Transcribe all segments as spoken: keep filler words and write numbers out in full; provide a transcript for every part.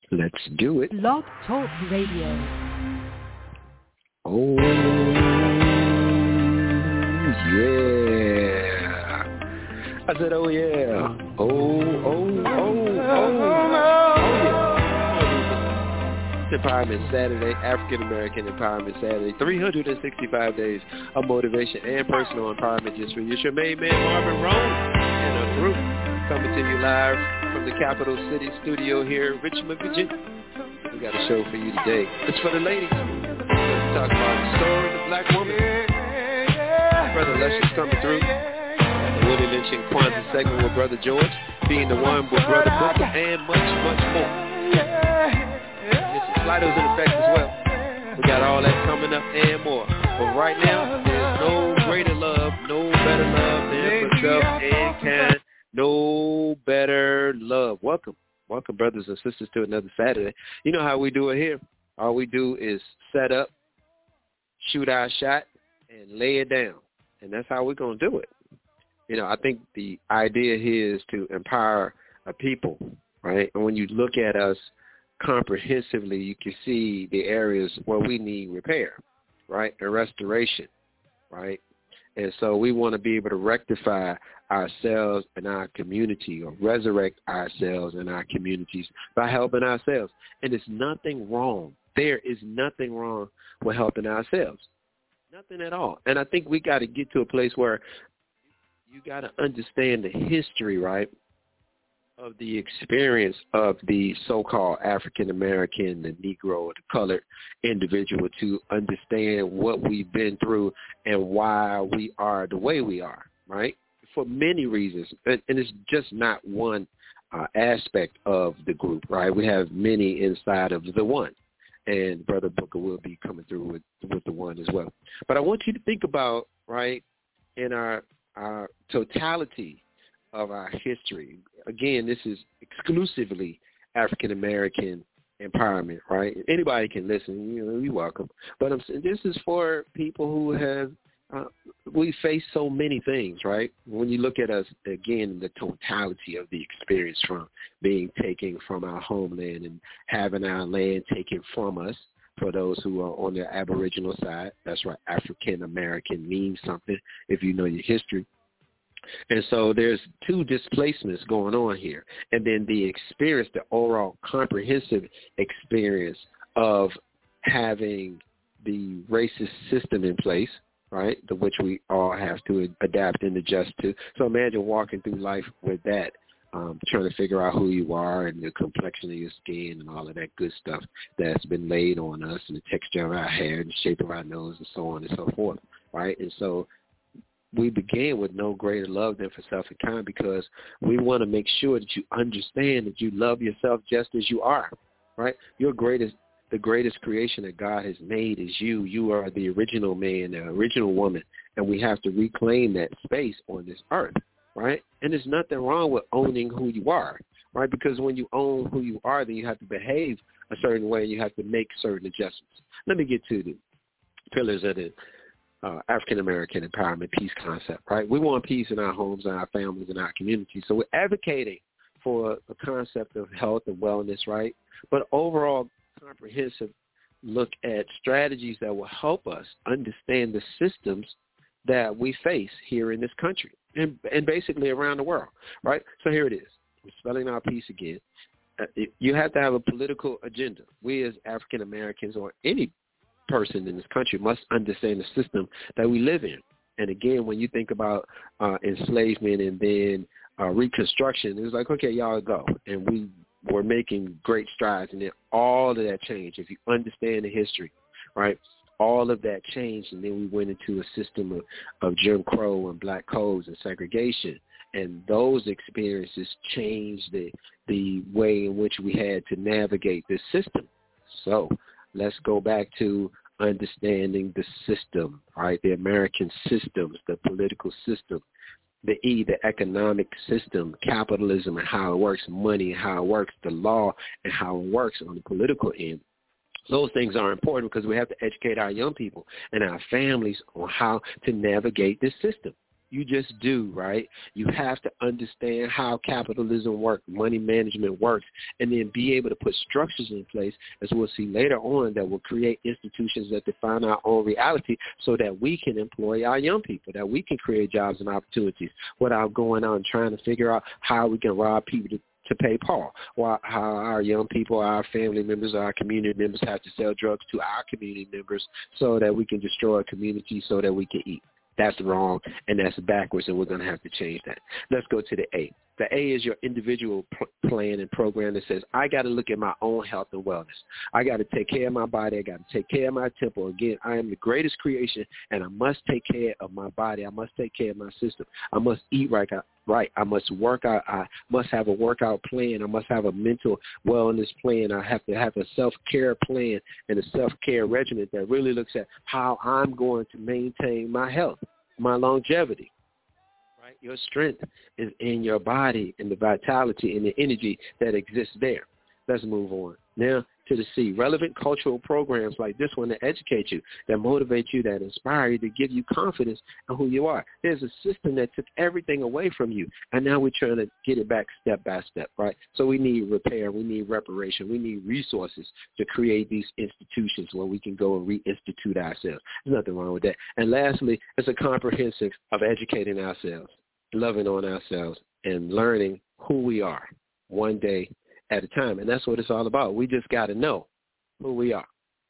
Let's do it. Blog Talk Radio. Oh, yeah. I said, oh, yeah. Oh, oh, oh, oh, oh, yeah. Empowerment Saturday, African American Empowerment Saturday, three hundred sixty-five days of motivation and personal empowerment just for you. It's your main man, Marvin Rowan, and a group coming to you live from the Capital City studio here in Richmond, Virginia. We got a show for you today. It's for the ladies. Let's talk about the story of the black woman. Brother Luscious coming through. The Willie Lynch and Kwanzaa segment with Brother George, being the one with Brother Booker, and much, much more. Slido's in effect as well. We got all that coming up and more. But right now, there's no greater love, no better love than for self-mankind. No better love. Welcome. Welcome, brothers and sisters, to another Saturday. You know how we do it here. All we do is set up, shoot our shot, and lay it down. And that's how we're going to do it. You know, I think the idea here is to empower a people, right? And when you look at us comprehensively, you can see the areas where we need repair, right, and restoration, right? And so we want to be able to rectify ourselves and our community, or resurrect ourselves and our communities by helping ourselves. And there's nothing wrong. There is nothing wrong with helping ourselves. Nothing at all. And I think we got to get to a place where you got to understand the history, right, of the experience of the so-called African-American, the Negro, the colored individual, to understand what we've been through and why we are the way we are, right? For many reasons. And, and it's just not one uh, aspect of the group, right? We have many inside of the one. And Brother Booker will be coming through with, with the one as well. But I want you to think about, right, in our, our totality of our history. Again, this is exclusively African-American empowerment, right? Anybody can listen, you know, you're welcome. But I'm saying this is for people who have, uh, we face so many things, right? When you look at us, again, the totality of the experience from being taken from our homeland and having our land taken from us. For those who are on the Aboriginal side, that's right, African-American means something if you know your history. And so there's two displacements going on here. And then the experience, the overall comprehensive experience of having the racist system in place, right, to which we all have to adapt and adjust to. So imagine walking through life with that, um, trying to figure out who you are and the complexion of your skin and all of that good stuff that's been laid on us, and the texture of our hair and the shape of our nose and so on and so forth, right? And so we began with no greater love than for self and kind, because we want to make sure that you understand that you love yourself just as you are, right? Your greatest, the greatest creation that God has made is you. You are the original man, the original woman, and we have to reclaim that space on this earth, right? And there's nothing wrong with owning who you are, right? Because when you own who you are, then you have to behave a certain way and you have to make certain adjustments. Let me get to the pillars of the Uh, African-American empowerment peace concept, right? We want peace in our homes and our families and our communities. So we're advocating for the concept of health and wellness, right? But overall comprehensive look at strategies that will help us understand the systems that we face here in this country and, and basically around the world, right? So here it is. We're spelling out peace again. Uh, it, you have to have a political agenda. We as African-Americans, or any person in this country, must understand the system that we live in. And again, when you think about uh, enslavement and then uh, Reconstruction, it was like, okay, y'all go. And we were making great strides. And then all of that changed. If you understand the history, right, all of that changed. And then we went into a system of, of Jim Crow and black codes and segregation. And those experiences changed the, the way in which we had to navigate this system. So let's go back to understanding the system, right? The American systems, the political system, the E, the economic system, capitalism and how it works, money and how it works, the law and how it works on the political end. Those things are important because we have to educate our young people and our families on how to navigate this system. You just do, right? You have to understand how capitalism works, money management works, and then be able to put structures in place, as we'll see later on, that will create institutions that define our own reality so that we can employ our young people, that we can create jobs and opportunities without going out and trying to figure out how we can rob people to to pay Paul, or how our young people, our family members, our community members have to sell drugs to our community members so that we can destroy a community so that we can eat. That's wrong, and that's backwards, and we're going to have to change that. Let's go to the A. The A is your individual p- plan and program that says, I got to look at my own health and wellness. I got to take care of my body. I got to take care of my temple. Again, I am the greatest creation, and I must take care of my body. I must take care of my system. I must eat right. I, right. I must work out. I must have a workout plan. I must have a mental wellness plan. I have to have a self-care plan and a self-care regimen that really looks at how I'm going to maintain my health, my longevity. Right? Your strength is in your body and the vitality and the energy that exists there. Let's move on. Now to the C, relevant cultural programs like this one that educate you, that motivate you, that inspire you, to give you confidence in who you are. There's a system that took everything away from you, and now we're trying to get it back step by step, right? So we need repair, we need reparation, we need resources to create these institutions where we can go and reinstitute ourselves. There's nothing wrong with that. And lastly, it's a comprehensive of educating ourselves, loving on ourselves, and learning who we are one day at a time. And that's what it's all about. We just got to know who we are.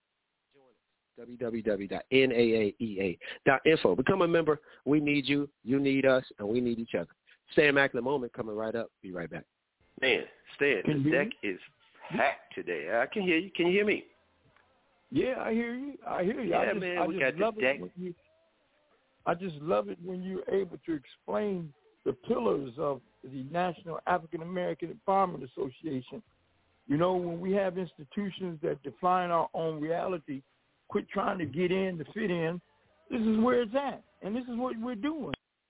w w w dot n a a e a dot info. Become a member. We need you. You need us. And we need each other. Stan Immaculate Moment coming right up. Be right back. Man, Stan, the deck is packed today. I can hear you. Can you hear me? Yeah, I hear you. I hear you. Yeah, I just, man, I we just got love the deck. It when you, I just love it when you're able to explain the pillars of the National African American Empowerment Association. You know, when we have institutions that define our own reality, quit trying to get in to fit in, this is where it's at, and this is what we're doing.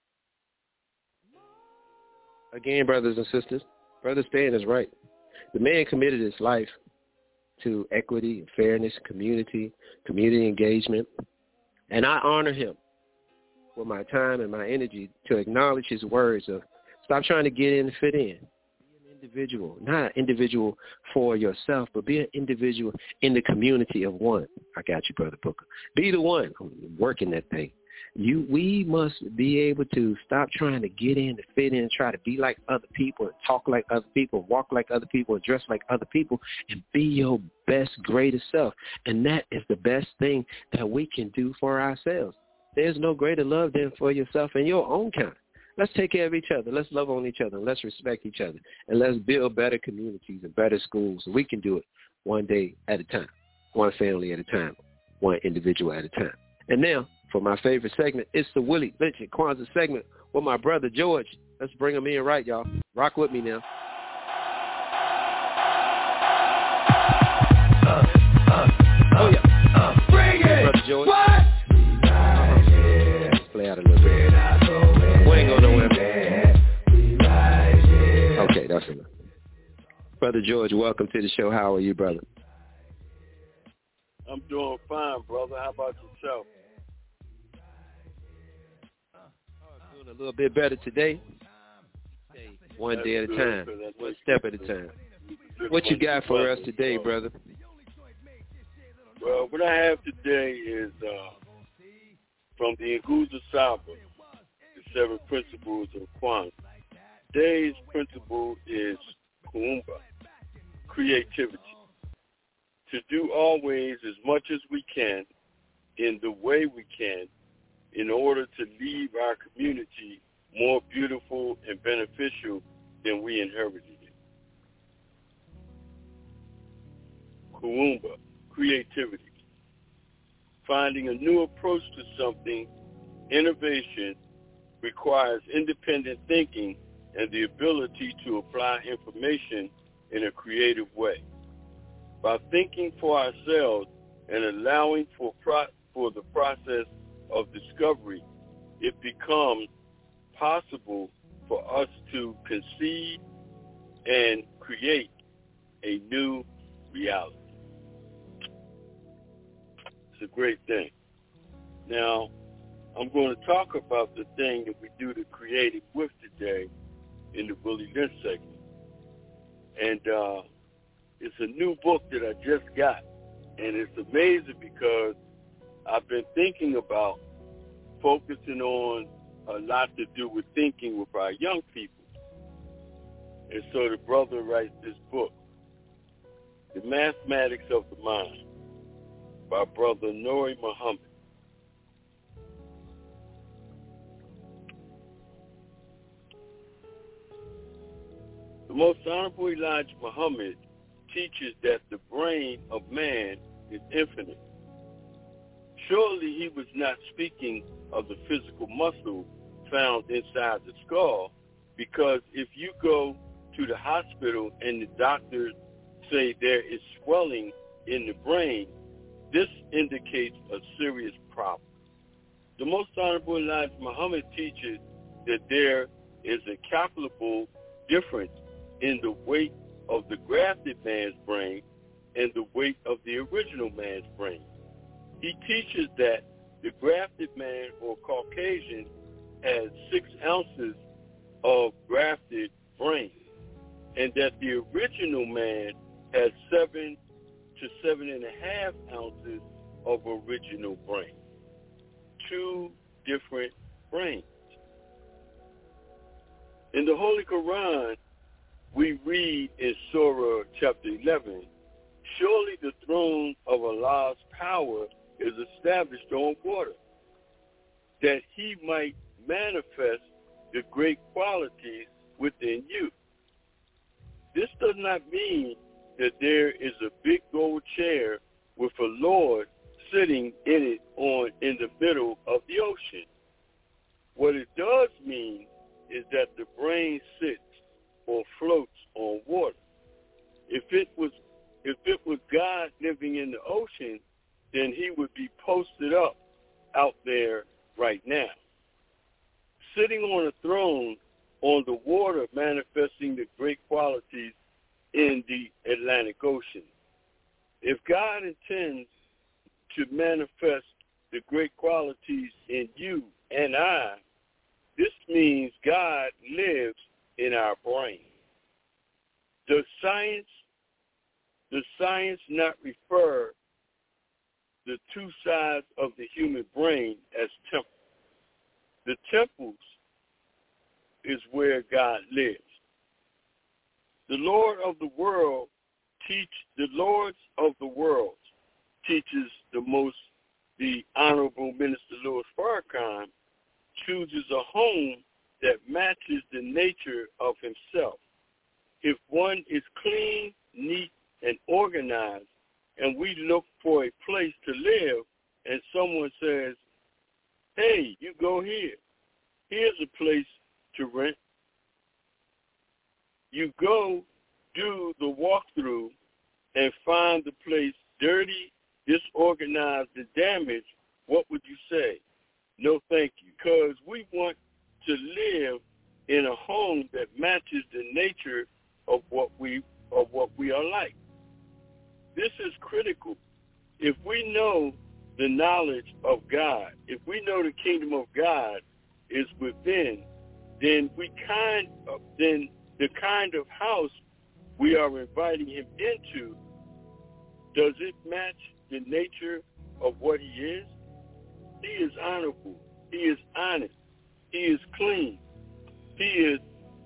Again, brothers and sisters, Brother Stan is right. The man committed his life to equity, fairness, community, community engagement, and I honor him with my time and my energy to acknowledge his words of stop trying to get in and fit in. Be an individual, not an individual for yourself, but be an individual in the community of one. I got you, Brother Booker. Be the one working that thing. You, we must be able to stop trying to get in, to fit in, and try to be like other people, and talk like other people, walk like other people, and dress like other people, and be your best, greatest self. And that is the best thing that we can do for ourselves. There's no greater love than for yourself and your own kind. Let's take care of each other. Let's love on each other. Let's respect each other. And let's build better communities and better schools. And we can do it one day at a time, one family at a time, one individual at a time. And now, for my favorite segment, it's the Willie Lynch and Kwanzaa segment with my brother George. Let's bring him in right, y'all. Rock with me now. Uh, uh, oh, yeah. Uh, bring it. Brother George. What? Play out a little bit. We ain't going nowhere. Okay, that's enough. Brother George, welcome to the show. How are you, brother? I'm doing fine, brother. How about yourself? Doing a little bit better today. One day at a time. One step at a time. What you got for us today, brother? Well, what I have today is uh, from the Nguzo Saba, the seven principles of Kwanzaa. Today's principle is Kuumba, creativity. To do always as much as we can in the way we can in order to leave our community more beautiful and beneficial than we inherited it. Kuumba, creativity. Finding a new approach to something, innovation, requires independent thinking and the ability to apply information in a creative way. By thinking for ourselves and allowing for pro- for the process of discovery, it becomes possible for us to conceive and create a new reality. It's a great thing. Now, I'm going to talk about the thing that we do the creative with today in the Willie Lynch segment. And uh, it's a new book that I just got. And it's amazing because I've been thinking about focusing on a lot to do with thinking with our young people. And so the brother writes this book, The Mathematics of the Mind, by Brother Nuri Muhammad. The Most Honorable Elijah Muhammad teaches that the brain of man is infinite. Surely he was not speaking of the physical muscle found inside the skull, because if you go to the hospital and the doctors say there is swelling in the brain, this indicates a serious problem. The Most Honorable Elijah Muhammad teaches that there is a calculable difference in the weight of the grafted man's brain and the weight of the original man's brain. He teaches that the grafted man or Caucasian has six ounces of grafted brain, and that the original man has seven to seven and a half ounces of original brain. Two different brains. In the Holy Quran, we read in Surah chapter eleven, surely the throne of Allah's power is established on water, that he might manifest the great qualities within you. This does not mean that there is a big gold chair with a Lord sitting in it on in the middle of the ocean. What it does mean is that the brain sits or floats on water. If it was if it was God living in the ocean, then he would be posted up out there right now, sitting on a throne on the water, manifesting the great qualities in the Atlantic Ocean. If God intends to manifest the great qualities in you and I, this means God lives in our brain. Does science, does science not refer the two sides of the human brain as temples? The temples is where God lives. The Lord of the world teach the Lords of the world teaches the most the Honorable Minister Louis Farrakhan chooses a home that matches the nature of himself. If one is clean, neat, and organized, and we look for a place to live, and someone says, hey, you go here. Here's a place to rent. You go do the walkthrough and find the place dirty, disorganized, and damaged. What would you say? No, thank you. Because we want to live in a home that matches the nature of what we of what we are like. This is critical. If we know the knowledge of God, if we know the kingdom of God is within, then we kind of, then the kind of house we are inviting him into, does it match the nature of what he is? He is honorable. He is honest. He is clean. He is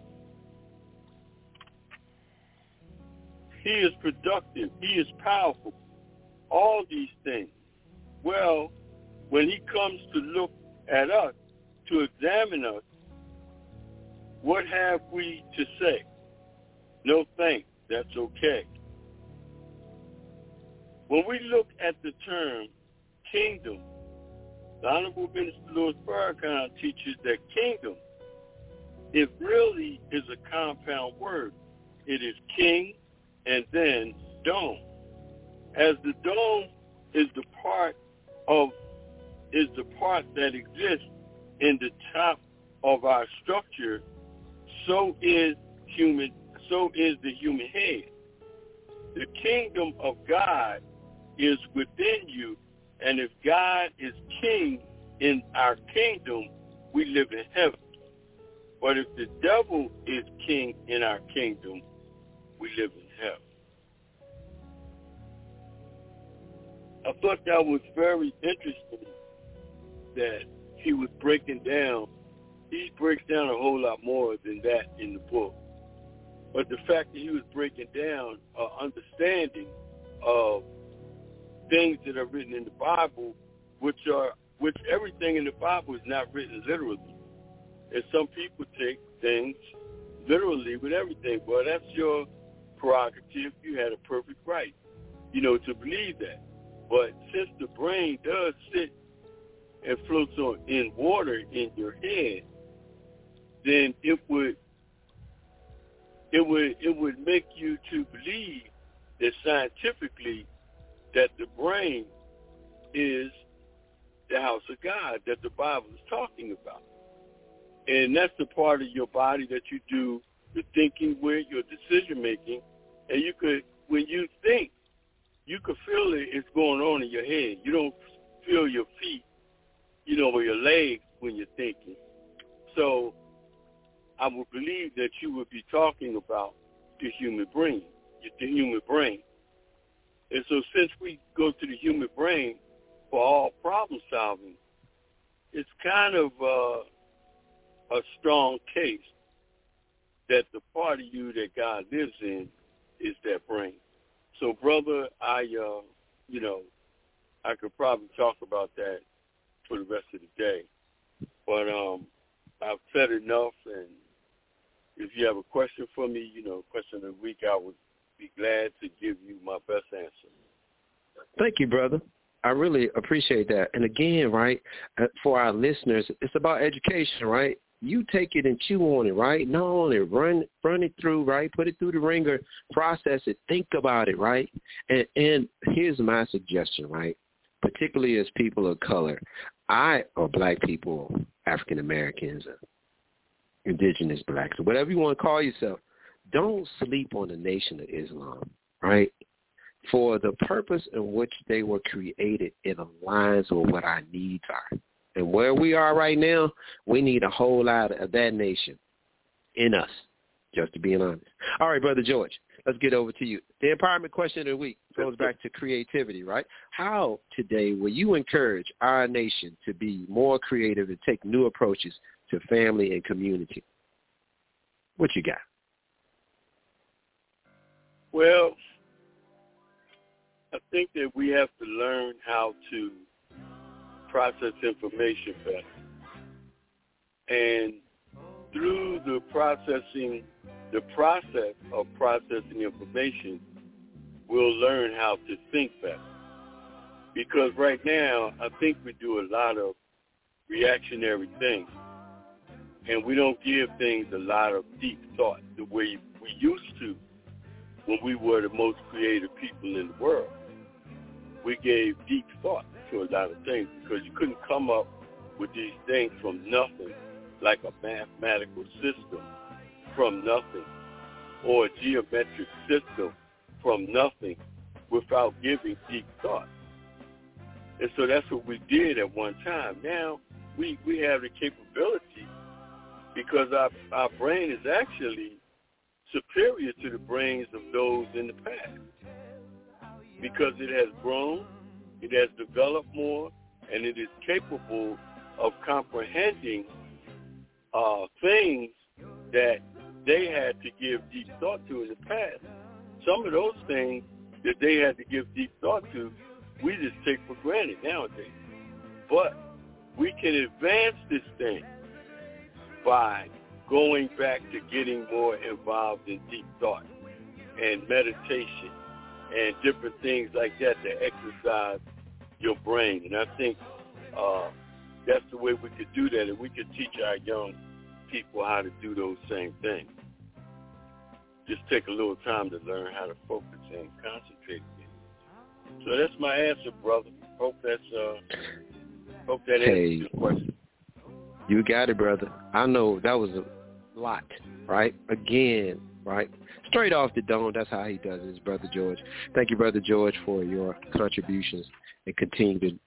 He is productive. He is powerful. All these things. Well, when he comes to look at us, to examine us, what have we to say? No thanks. That's okay. When we look at the term kingdom, the Honorable Minister Louis Farrakhan teaches that kingdom, it really is a compound word. It is king and then dome. As the dome is the part of is the part that exists in the top of our structure, so is human so is the human head. The kingdom of God is within you, and if God is king in our kingdom, we live in heaven. But if the devil is king in our kingdom, we live in heaven. I thought that was very interesting that he was breaking down. He breaks down a whole lot more than that in the book. But the fact that he was breaking down an understanding of things that are written in the Bible, which are which everything in the Bible is not written literally. And some people take things literally with everything. Well, that's your prerogative. You had a perfect right, you know, to believe that. But since the brain does sit and floats on in water in your head, then it would it would it would make you to believe that scientifically that the brain is the house of God that the Bible is talking about. And that's the part of your body that you do the thinking with, your decision making. And you could, when you think, you could feel it, it's going on in your head. You don't feel your feet, you know, or your legs when you're thinking. So I would believe that you would be talking about the human brain, the human brain. And so since we go to the human brain for all problem solving, it's kind of uh, a strong case that the part of you that God lives in is that brain. So, brother, I, uh, you know, I could probably talk about that for the rest of the day. But um, I've said enough, and if you have a question for me, you know, question of the week, I would be glad to give you my best answer. Thank you, brother. I really appreciate that. And again, right, for our listeners, it's about education, right? You take it and chew on it, right? Know on it, run, run it through, right? Put it through the ringer, process it, think about it, right? And, and here's my suggestion, right? Particularly as people of color, I or black people, African Americans, indigenous blacks, or whatever you want to call yourself, don't sleep on the Nation of Islam, right? For the purpose in which they were created, it aligns with what our needs are. And where we are right now, we need a whole lot of that nation in us, just to be honest. All right, Brother George, let's get over to you. The empowerment question of the week goes back to creativity, right? How today will you encourage our nation to be more creative and take new approaches to family and community? What you got? Well, I think that we have to learn how to process information better. And through the processing, the process of processing information, we'll learn how to think better. Because right now, I think we do a lot of reactionary things. And we don't give things a lot of deep thought the way we used to when we were the most creative people in the world. We gave deep thought to a lot of things because you couldn't come up with these things from nothing, like a mathematical system from nothing or a geometric system from nothing without giving deep thought. And so that's what we did at one time. Now we, we have the capability because our, our brain is actually superior to the brains of those in the past because it has grown, it has developed more, and it is capable of comprehending uh, things that they had to give deep thought to in the past. Some of those things that they had to give deep thought to, we just take for granted nowadays. But we can advance this thing by going back to getting more involved in deep thought and meditation and different things like that to exercise your brain. And I think uh, that's the way we could do that, and we could teach our young people how to do those same things. Just take a little time to learn how to focus and concentrate. So that's my answer, brother. Hope that's uh, hope that answers hey, your question. You got it, brother. I know that was a lot, right? Again, right? Straight off the dome, that's how he does it, Brother George. Thank you, Brother George, for your contributions, and continue to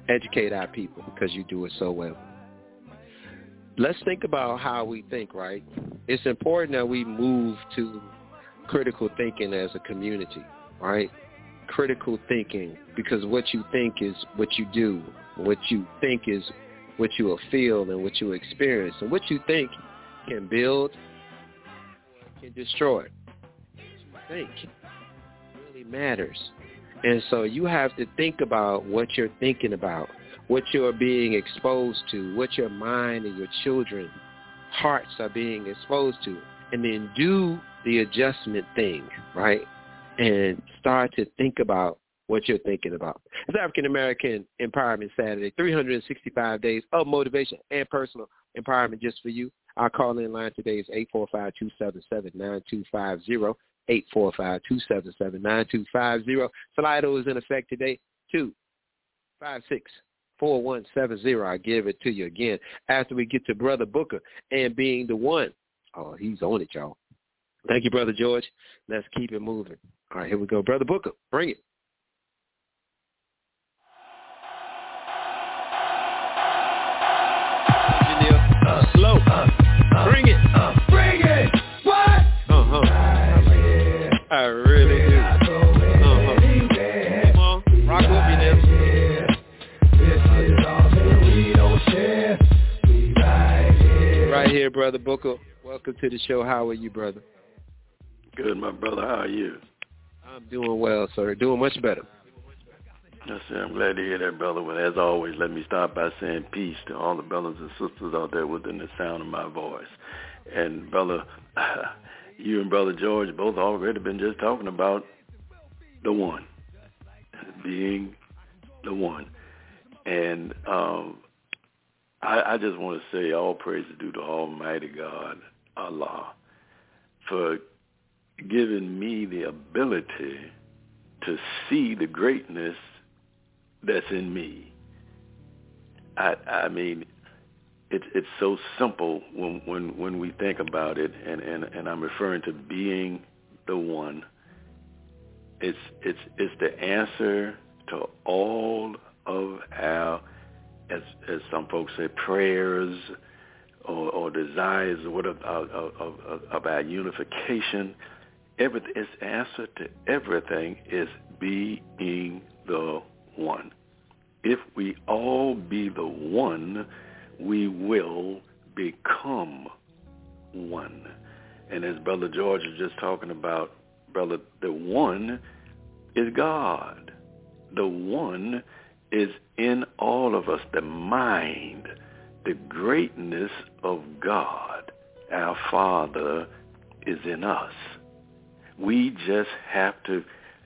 educate our people because you do it so well. Let's think about how we think, right? It's important that we move to critical thinking as a community, right? Critical thinking, because what you think is what you do. What you think is what you will feel and what you experience. And what you think can build, can destroy. What you think really matters. And so you have to think about what you're thinking about, what you're being exposed to, what your mind and your children's hearts are being exposed to, and then do the adjustment thing, right? And start to think about what you're thinking about. It's African American Empowerment Saturday, three hundred sixty-five days of motivation and personal empowerment just for you. Our call-in line today is eight four five, two seven seven, nine two five zero, eight four five, two seven seven, nine two five zero. Slido is in effect today, two five six, four one seven zero. I give it to you again after we get to Brother Booker and being the one. Oh, he's on it, y'all. Thank you, Brother George. Let's keep it moving. All right, here we go. Brother Booker, bring it. Uh, slow. Uh, uh, bring it. Uh, bring it. What? Uh-huh. I really do. Uh-huh. Come on. Rock with me now. Right here, Brother Booker. Welcome to the show. How are you, brother? Good, my brother. How are you? I'm doing well, sir. Doing much better. Yes, sir. I'm glad to hear that, brother. But as always, let me start by saying peace to all the brothers and sisters out there within the sound of my voice. And, brother, you and Brother George both already been just talking about the one, being the one. And um, I, I just want to say all praise is due to Almighty God, Allah, for giving me the ability to see the greatness that's in me. I, I mean, it's it's so simple when when when we think about it, and, and, and I'm referring to being the one. It's it's it's the answer to all of our, as as some folks say, prayers or, or desires or whatever of, of, of, of our unification. Everything, its answer to everything is being the one. If we all be the one, we will become one. And as Brother George is just talking about, brother, the one is God. The one is in all of us, the mind, the greatness of God. Our Father is in us. We just have to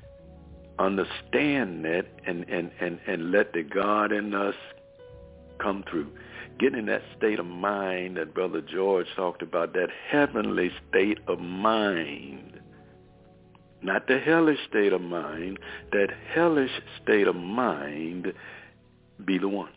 understand that and, and, and, and let the God in us come through. Get in that state of mind that Brother George talked about, that heavenly state of mind. Not the hellish state of mind, that hellish state of mind, be the one.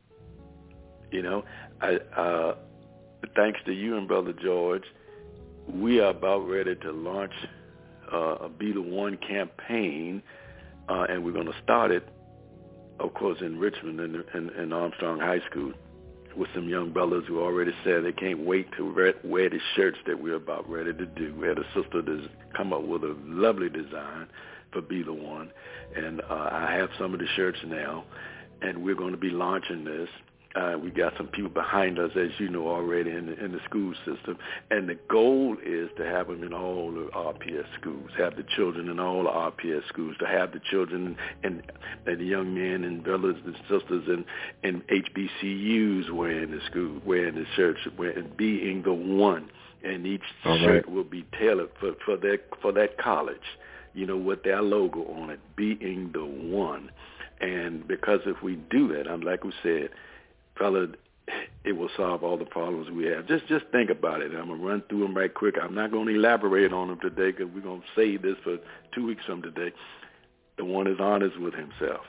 You know, I, uh, thanks to you and Brother George, we are about ready to launch Uh, a Be the One campaign, uh, and we're going to start it, of course, in Richmond and in, in, in Armstrong High School with some young brothers who already said they can't wait to wear, wear the shirts that we're about ready to do. We had a sister that's come up with a lovely design for Be the One, and uh, I have some of the shirts now, and we're going to be launching this. Uh, we got some people behind us, as you know already, in the, in the school system. And the goal is to have them in all the R P S schools, have the children in all the R P S schools, to have the children and, and the young men and brothers and sisters in, in H B C Us wearing the school, wearing the shirts, wearing, being the one. And each all shirt right. will be tailored for, for, that, for that college, you know, with their logo on it, being the one. And because if we do that, I'm like we said, fella, it will solve all the problems we have. Just just think about it. I'm going to run through them right quick. I'm not going to elaborate on them today because we're going to save this for two weeks from today. The one is honest with himself.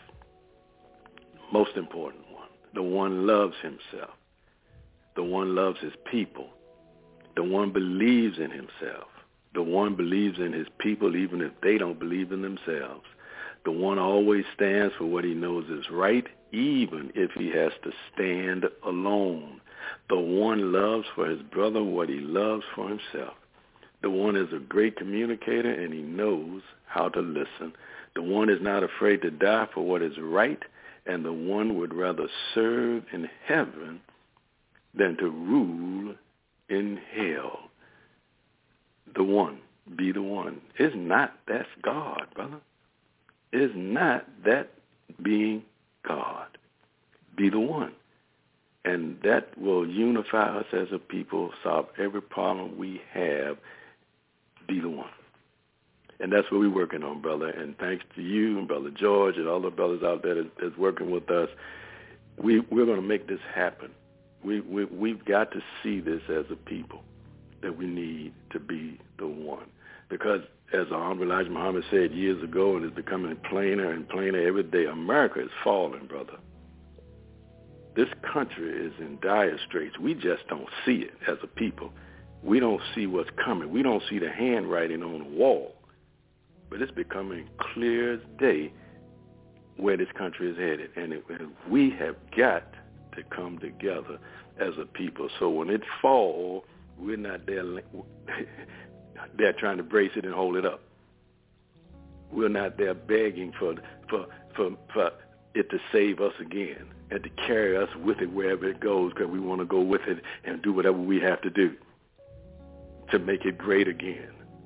Most important one. The one loves himself. The one loves his people. The one believes in himself. The one believes in his people even if they don't believe in themselves. The one always stands for what he knows is right, even if he has to stand alone. The one loves for his brother what he loves for himself. The one is a great communicator, and he knows how to listen. The one is not afraid to die for what is right, and the one would rather serve in heaven than to rule in hell. The one, be the one. It's not that's God, brother. It's not that being God. Be the one. And that will unify us as a people, solve every problem we have. Be the one. And that's what we're working on, brother. And thanks to you and Brother George and all the brothers out there that, that's working with us, we, we're going to make this happen. We, we, we've got to see this as a people, that we need to be the one. Because as Honorable Elijah Muhammad said years ago, and it's becoming plainer and plainer every day, America is falling, brother. This country is in dire straits. We just don't see it as a people. We don't see what's coming. We don't see the handwriting on the wall. But it's becoming clear as day where this country is headed. And, it, and we have got to come together as a people. So when it falls, we're not there, there trying to brace it and hold it up. We're not there begging for, for, for, for it to save us again and to carry us with it wherever it goes, because we want to go with it and do whatever we have to do to make it great again.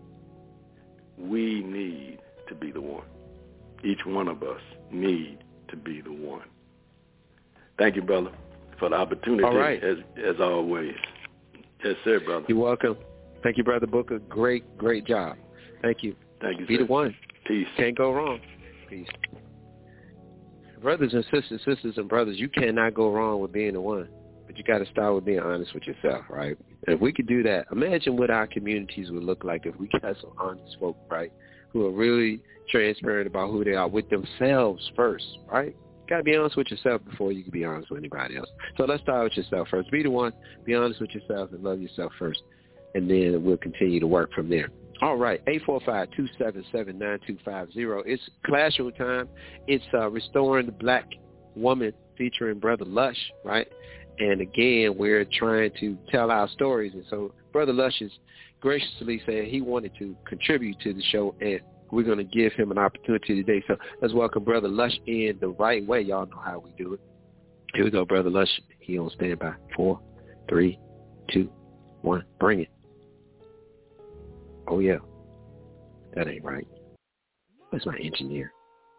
We need to be the one. Each one of us need to be the one. Thank you, brother, for the opportunity, All right. as, as always. Yes, sir, brother. You're welcome. Thank you, Brother Booker. Great, great job. Thank you. Thank you, Be sir. the one. Peace. Can't go wrong. Peace. Brothers and sisters, sisters and brothers, you cannot go wrong with being the one. But you got to start with being honest with yourself, right? And if we could do that, imagine what our communities would look like if we got some honest folk, right, who are really transparent about who they are with themselves first, right? You got to be honest with yourself before you can be honest with anybody else. So let's start with yourself first. Be the one, be honest with yourself, and love yourself first. And then we'll continue to work from there. All right, eight four five, two seven seven, nine two five zero. It's classroom time. It's uh, Restoring the Black Woman featuring Brother Lush, right? And again, we're trying to tell our stories. And so Brother Lush is graciously saying he wanted to contribute to the show, and we're going to give him an opportunity today. So let's welcome Brother Lush in the right way. Y'all know how we do it. Here we go, Brother Lush. He on standby. Four, three, two, one. Bring it. Oh, yeah. That ain't right. That's my engineer.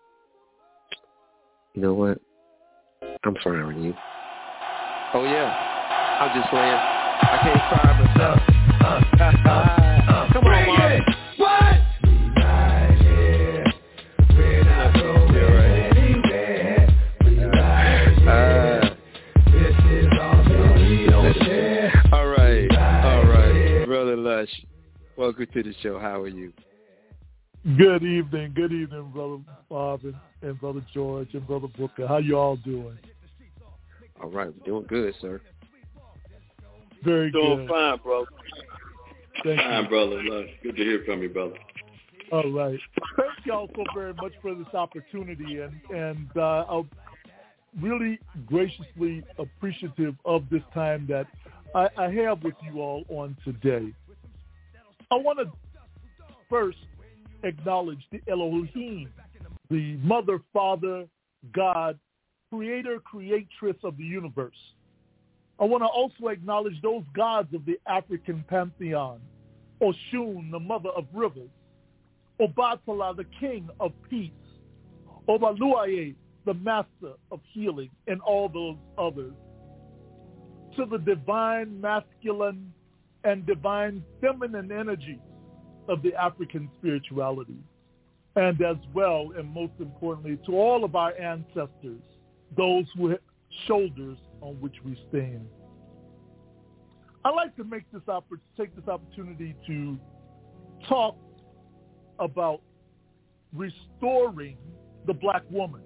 You know what? I'm firing you. Oh, yeah. I'm just playing. I can't fire myself. Uh, uh, uh, uh, Come on, Marvin. What? We right here. We're not going anywhere. We right here. This is all that we don't share. All right. All right. Brother Lush, welcome to the show. How are you? Good evening. Good evening, Brother Marvin and Brother George and Brother Booker. How you all doing? All right. We're doing good, sir. Very Doing good. fine, bro. Thank Fine, you. brother. Lush. Good to hear from you, brother. All right. Thank y'all so very much for this opportunity, and, and uh, I'm really graciously appreciative of this time that I, I have with you all on today. I want to first acknowledge the Elohim, the Mother, Father, God, Creator, Creatress of the universe. I want to also acknowledge those gods of the African pantheon, Oshun, the mother of rivers, Obatala, the king of peace, Obaluaye, the master of healing, and all those others. To the divine masculine and divine feminine energies of the African spirituality, and as well, and most importantly, to all of our ancestors, those who have shoulders on which we stand. I'd like to make this oppor- take this opportunity to talk about restoring the black woman.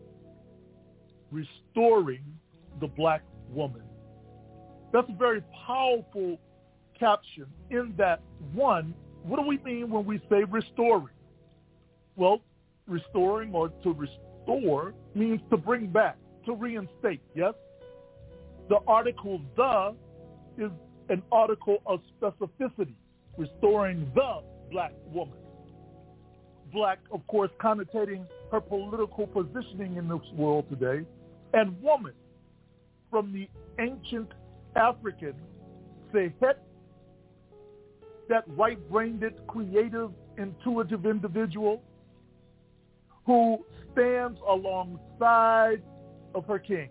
Restoring the black woman. That's a very powerful caption in that, one, what do we mean when we say restoring? Well, restoring or to restore means to bring back, to reinstate, yes? The article the is an article of specificity, restoring the black woman. Black, of course, connotating her political positioning in this world today, and woman from the ancient African sehet, that right-brained, creative, intuitive individual who stands alongside of her king.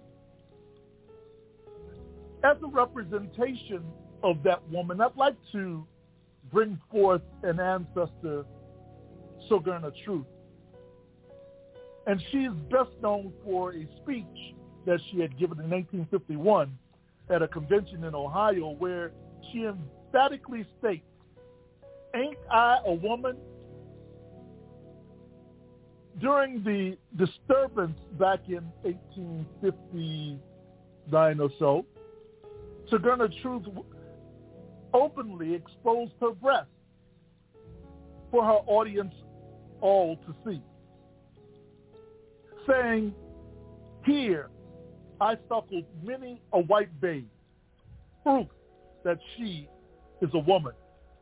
As a representation of that woman, I'd like to bring forth an ancestor, Sojourner Truth. And she's best known for a speech that she had given in eighteen fifty-one at a convention in Ohio where she emphatically states, "Ain't I a woman?" During the disturbance back in eighteen fifty-nine or so, Sojourner Truth openly exposed her breast for her audience all to see, saying, "Here I suckled many a white babe, proof that she is a woman."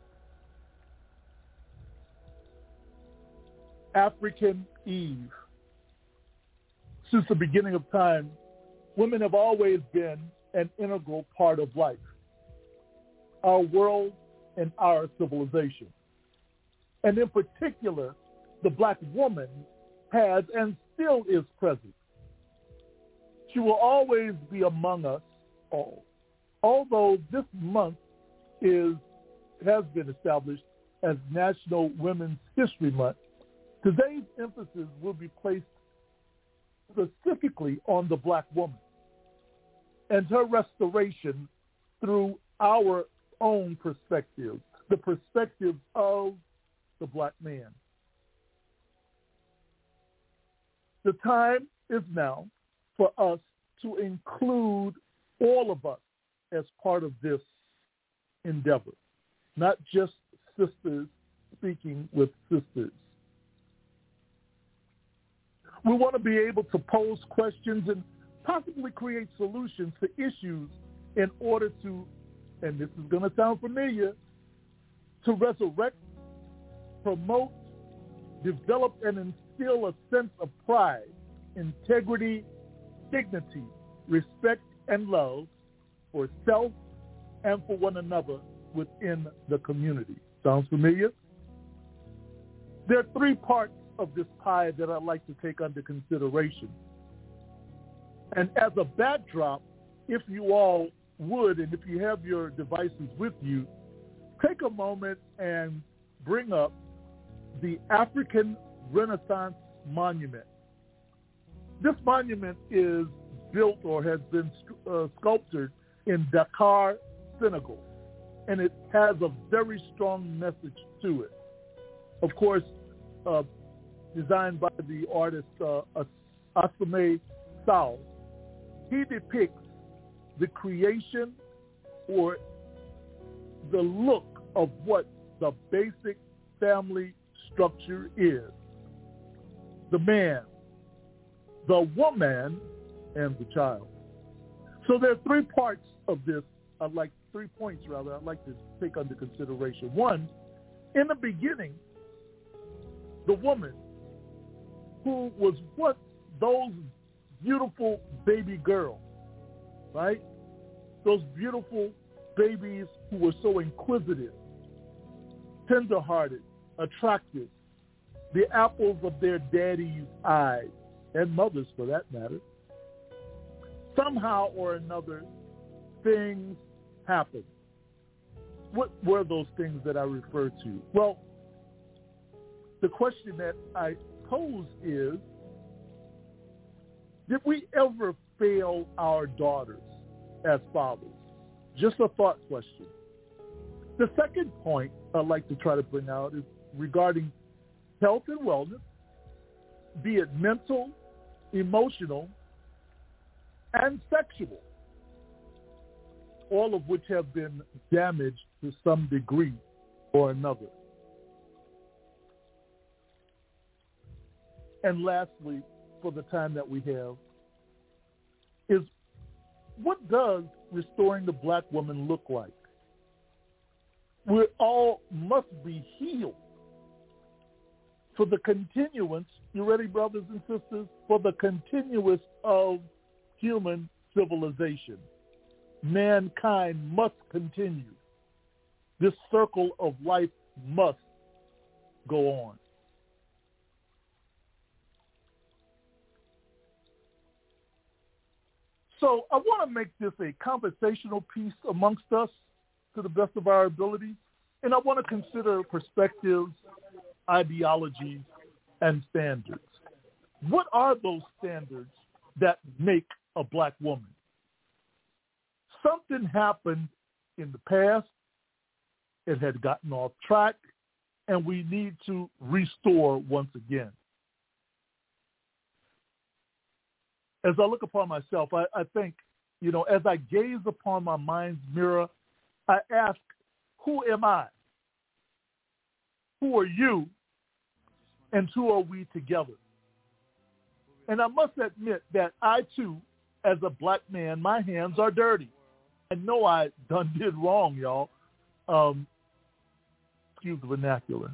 African Eve. Since the beginning of time, women have always been an integral part of life, our world and our civilization. And in particular, the black woman has and still is present. She will always be among us all. Although this month is has been established as National Women's History Month, today's emphasis will be placed specifically on the black woman and her restoration through our own perspective, the perspective of the black man. The time is now for us to include all of us as part of this endeavor, not just sisters speaking with sisters. We want to be able to pose questions and possibly create solutions to issues in order to, and this is going to sound familiar, to resurrect, promote, develop, and instill a sense of pride, integrity, dignity, respect, and love for self and for one another within the community. Sounds familiar? There are three parts of this pie that I'd like to take under consideration. And as a backdrop, if you all would, and if you have your devices with you, take a moment and bring up the African Renaissance Monument. This monument is built or has been uh, sculptured in Dakar, Senegal, and it has a very strong message to it. Of course, uh, designed by the artist uh, Asame Sao, he depicts the creation or the look of what the basic family structure is. The man, the woman, and the child. So there are three parts of this, I'd like, three points rather, I'd like to take under consideration. One, in the beginning, the woman who was what those beautiful baby girls, right? Those beautiful babies who were so inquisitive, tender-hearted, attractive, the apples of their daddy's eyes, and mothers for that matter. Somehow or another, things happened. What were those things that I referred to? Well, the question that I pose is, did we ever fail our daughters as fathers? Just a thought question. The second point I'd like to try to bring out is regarding health and wellness, be it mental, emotional, and sexual, all of which have been damaged to some degree or another. And lastly, for the time that we have, is what does restoring the black woman look like? We all must be healed for the continuance, you ready, brothers and sisters? For the continuance of human civilization. Mankind must continue. This circle of life must go on. So I want to make this a conversational piece amongst us to the best of our ability, and I want to consider perspectives, ideologies, and standards. What are those standards that make a black woman? Something happened in the past. It had gotten off track, and we need to restore once again. As I look upon myself, I, I think, you know, as I gaze upon my mind's mirror, I ask, who am I? Who are you? And who are we together? And I must admit that I, too, as a black man, my hands are dirty. I know I done did wrong, y'all. Um, excuse the vernacular.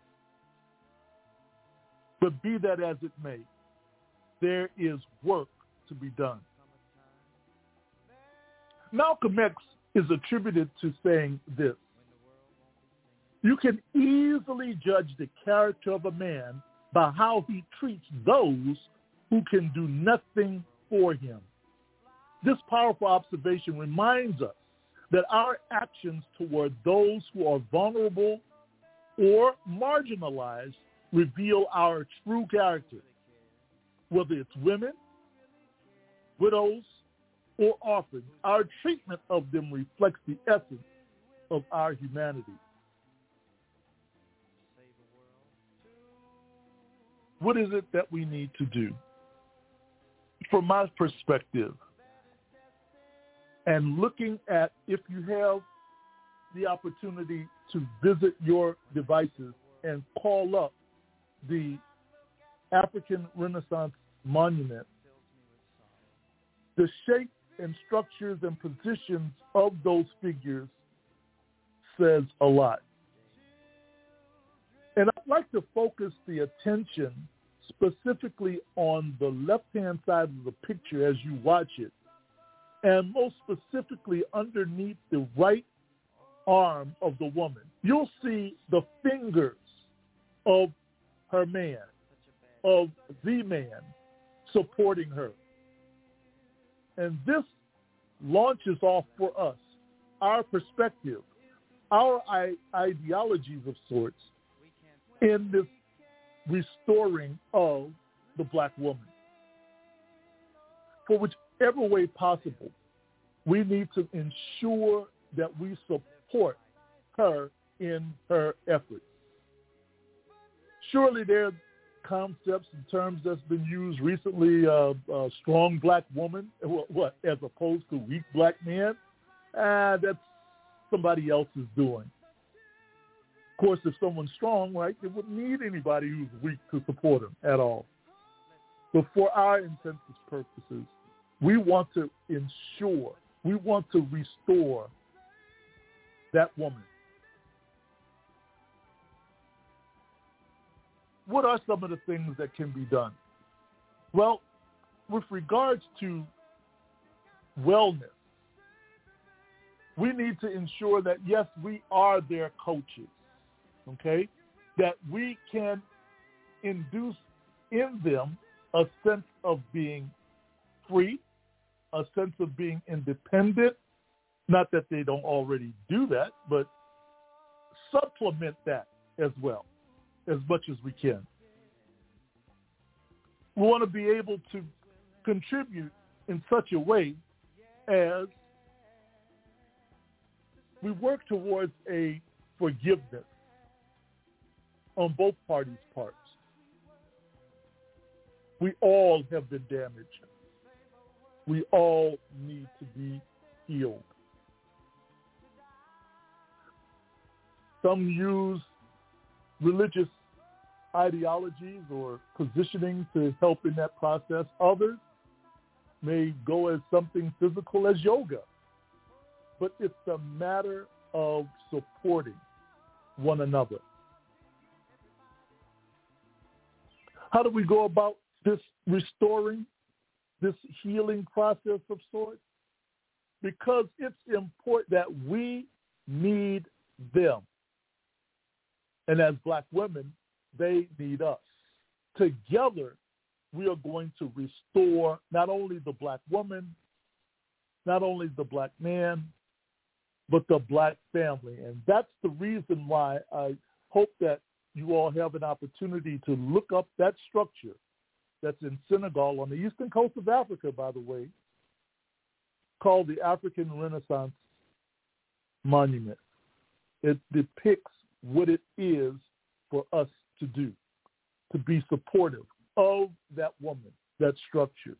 But be that as it may, there is work to be done. Malcolm X is attributed to saying this: you can easily judge the character of a man by how he treats those who can do nothing for him. This powerful observation reminds us that our actions toward those who are vulnerable or marginalized reveal our true character. Whether it's women, widows, or orphans, our treatment of them reflects the essence of our humanity. What is it that we need to do? From my perspective, and looking at, if you have the opportunity to visit your devices and call up the African Renaissance Monument, the shape and structures and positions of those figures says a lot. And I'd like to focus the attention specifically on the left-hand side of the picture as you watch it, and most specifically underneath the right arm of the woman. You'll see the fingers of her man, of the man supporting her. And this launches off for us our perspective, our I- ideologies of sorts in this restoring of the black woman. For whichever way possible, we need to ensure that we support her in her efforts. Surely there are concepts and terms that's been used recently, uh, uh, strong black woman, what, what, as opposed to weak black man. Ah, that's somebody else's doing. Of course, if someone's strong, right, they wouldn't need anybody who's weak to support them at all. But for our intents and purposes, we want to ensure, we want to restore that woman. What are some of the things that can be done? Well, with regards to wellness, we need to ensure that, yes, we are their coaches, okay? That we can induce in them a sense of being free, a sense of being independent. Not that they don't already do that, but supplement that as well, as much as we can. We want to be able to contribute in such a way as we work towards a forgiveness on both parties' parts. We all have been damaged. We all need to be healed. Some use religious ideologies or positioning to help in that process. Others may go as something physical as yoga. But it's a matter of supporting one another. How do we go about this restoring, this healing process of sorts? Because it's important that we need them. And as black women, they need us. Together, we are going to restore not only the black woman, not only the black man, but the black family. And that's the reason why I hope that you all have an opportunity to look up that structure that's in Senegal on the eastern coast of Africa, by the way, called the African Renaissance Monument. It depicts what it is for us to do, to be supportive of that woman, that structure.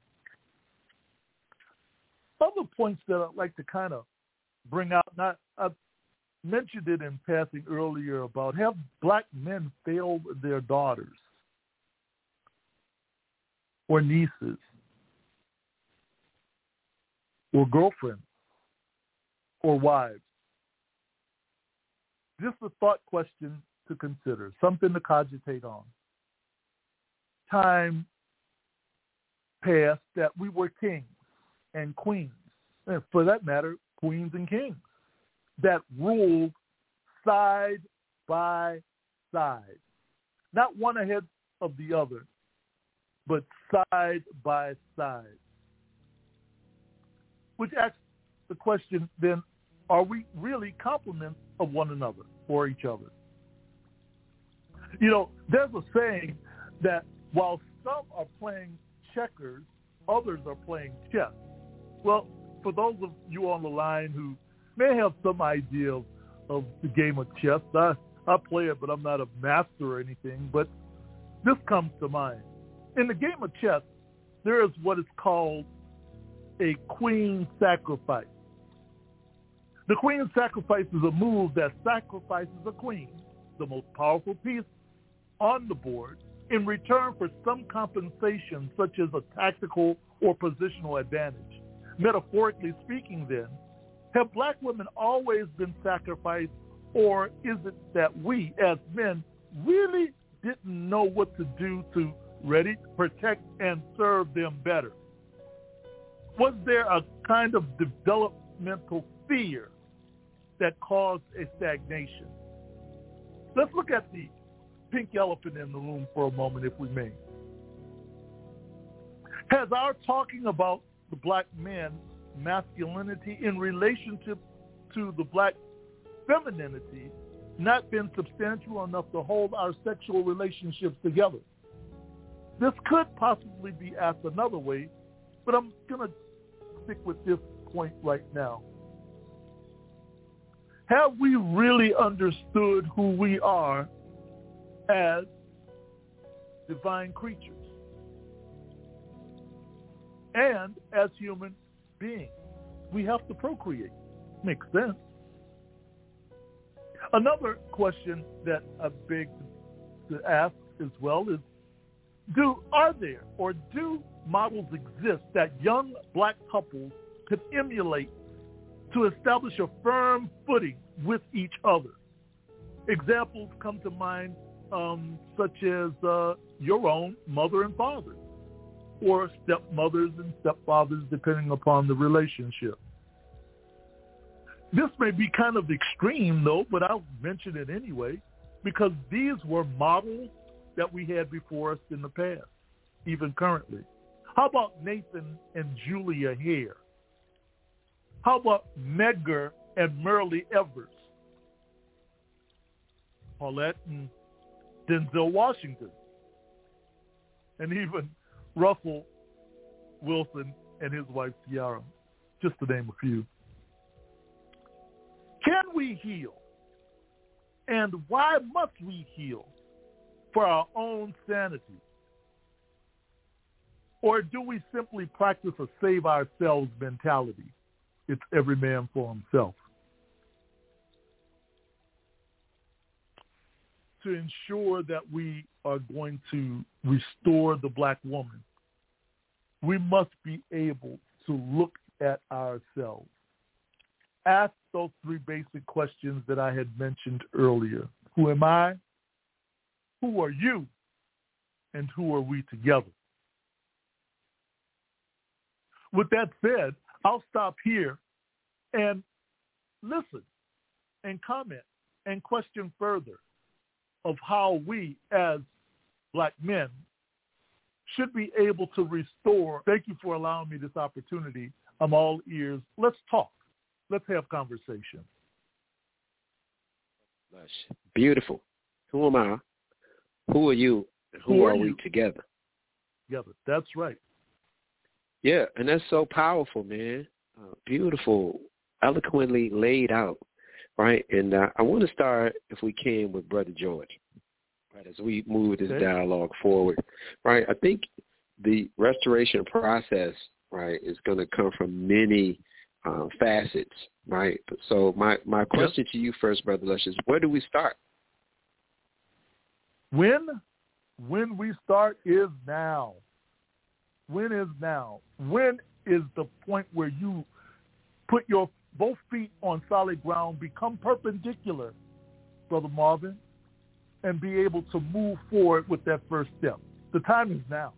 Other points that I'd like to kind of bring out, not I mentioned it in passing earlier about have black men failed their daughters or nieces or girlfriends or wives? Just a thought question to consider, something to cogitate on. Time passed that we were kings and queens, and for that matter, queens and kings, that ruled side by side, not one ahead of the other, but side by side. Which asks the question then, are we really complements of one another or each other? You know, there's a saying that while some are playing checkers, others are playing chess. Well, for those of you on the line who may have some idea of, of the game of chess, I, I play it, but I'm not a master or anything, but this comes to mind. In the game of chess, there is what is called a queen sacrifice. The queen sacrifice is a move that sacrifices a queen, the most powerful piece on the board, in return for some compensation such as a tactical or positional advantage. Metaphorically speaking then, have black women always been sacrificed, or is it that we as men really didn't know what to do to ready, protect, and serve them better? Was there a kind of developmental fear that caused a stagnation? Let's look at the pink elephant in the room for a moment, if we may. Has our talking about the black man masculinity in relationship to the black femininity not been substantial enough to hold our sexual relationships together? This could possibly be asked another way, but I'm going to stick with this point right now. Have we really understood who we are as divine creatures and as human beings? We have to procreate. Makes sense. Another question that I beg to ask as well is, do are there or do models exist that young black couples could emulate to establish a firm footing with each other? Examples come to mind, um, such as uh, your own mother and father, or stepmothers and stepfathers, depending upon the relationship. This may be kind of extreme, though, but I'll mention it anyway, because these were models that we had before us in the past, even currently. How about Nathan and Julia Hare? How about Medgar and Merle Evers? Paulette and Denzel Washington? And even Russell Wilson and his wife Ciara, just to name a few. Can we heal? And why must we heal? For our own sanity? Or do we simply practice a save ourselves mentality? It's every man for himself. to ensure that we are going to restore the black woman, we must be able to look at ourselves. Ask those three basic questions that I had mentioned earlier. Who am I? Who are you? And who are we together? With that said, I'll stop here and listen and comment and question further of how we as black men should be able to restore. Thank you for allowing me this opportunity. I'm all ears. Let's talk. Let's have conversation. Beautiful. Who am I? Who are you? And who, who are, are we together? Together. That's right. Yeah, and that's so powerful, man. Uh, beautiful, eloquently laid out, right? And uh, I want to start, if we can, with Brother George, right, as we move this okay. dialogue forward, right? I think the restoration process, right, is going to come from many uh, facets, right? So my, my question yep. to you first, Brother Luscious, where do we start? When, when we start is now. When is now? When is the point where you put your both feet on solid ground, become perpendicular, Brother Marvin, and be able to move forward with that first step? The time is now.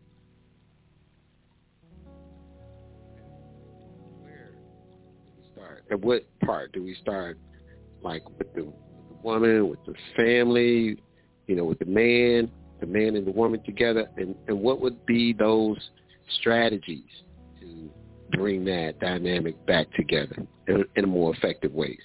Where do we start? At what part do we start? Like with the, with the woman, with the family, you know, with the man, the man and the woman together, and, and what would be those strategies to bring that dynamic back together in, in more effective ways?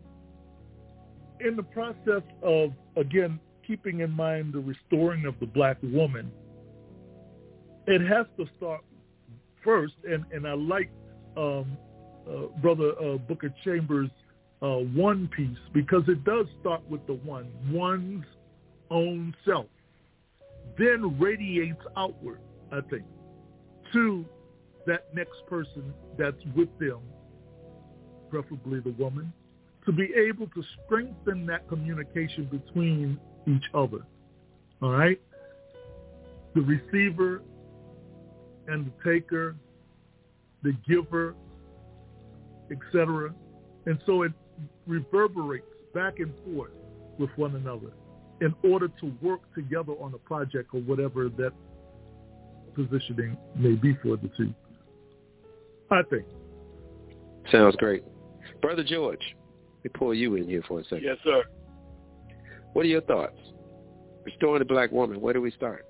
In the process of, again, keeping in mind the restoring of the black woman, it has to start first, and, and I like um, uh, Brother uh, Booker Chambers' uh, one piece, because it does start with the one, one's own self, then radiates outward, I think, to that next person that's with them, preferably the woman, to be able to strengthen that communication between each other, all right? The receiver and the taker, the giver, et cetera. And so it reverberates back and forth with one another in order to work together on a project or whatever that positioning may be for the two, I think. Sounds great. Brother George, let me pull you in here for a second. Yes, sir. What are your thoughts? Restoring the black woman, where do we start?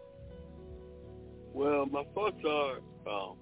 Well, my thoughts are, um,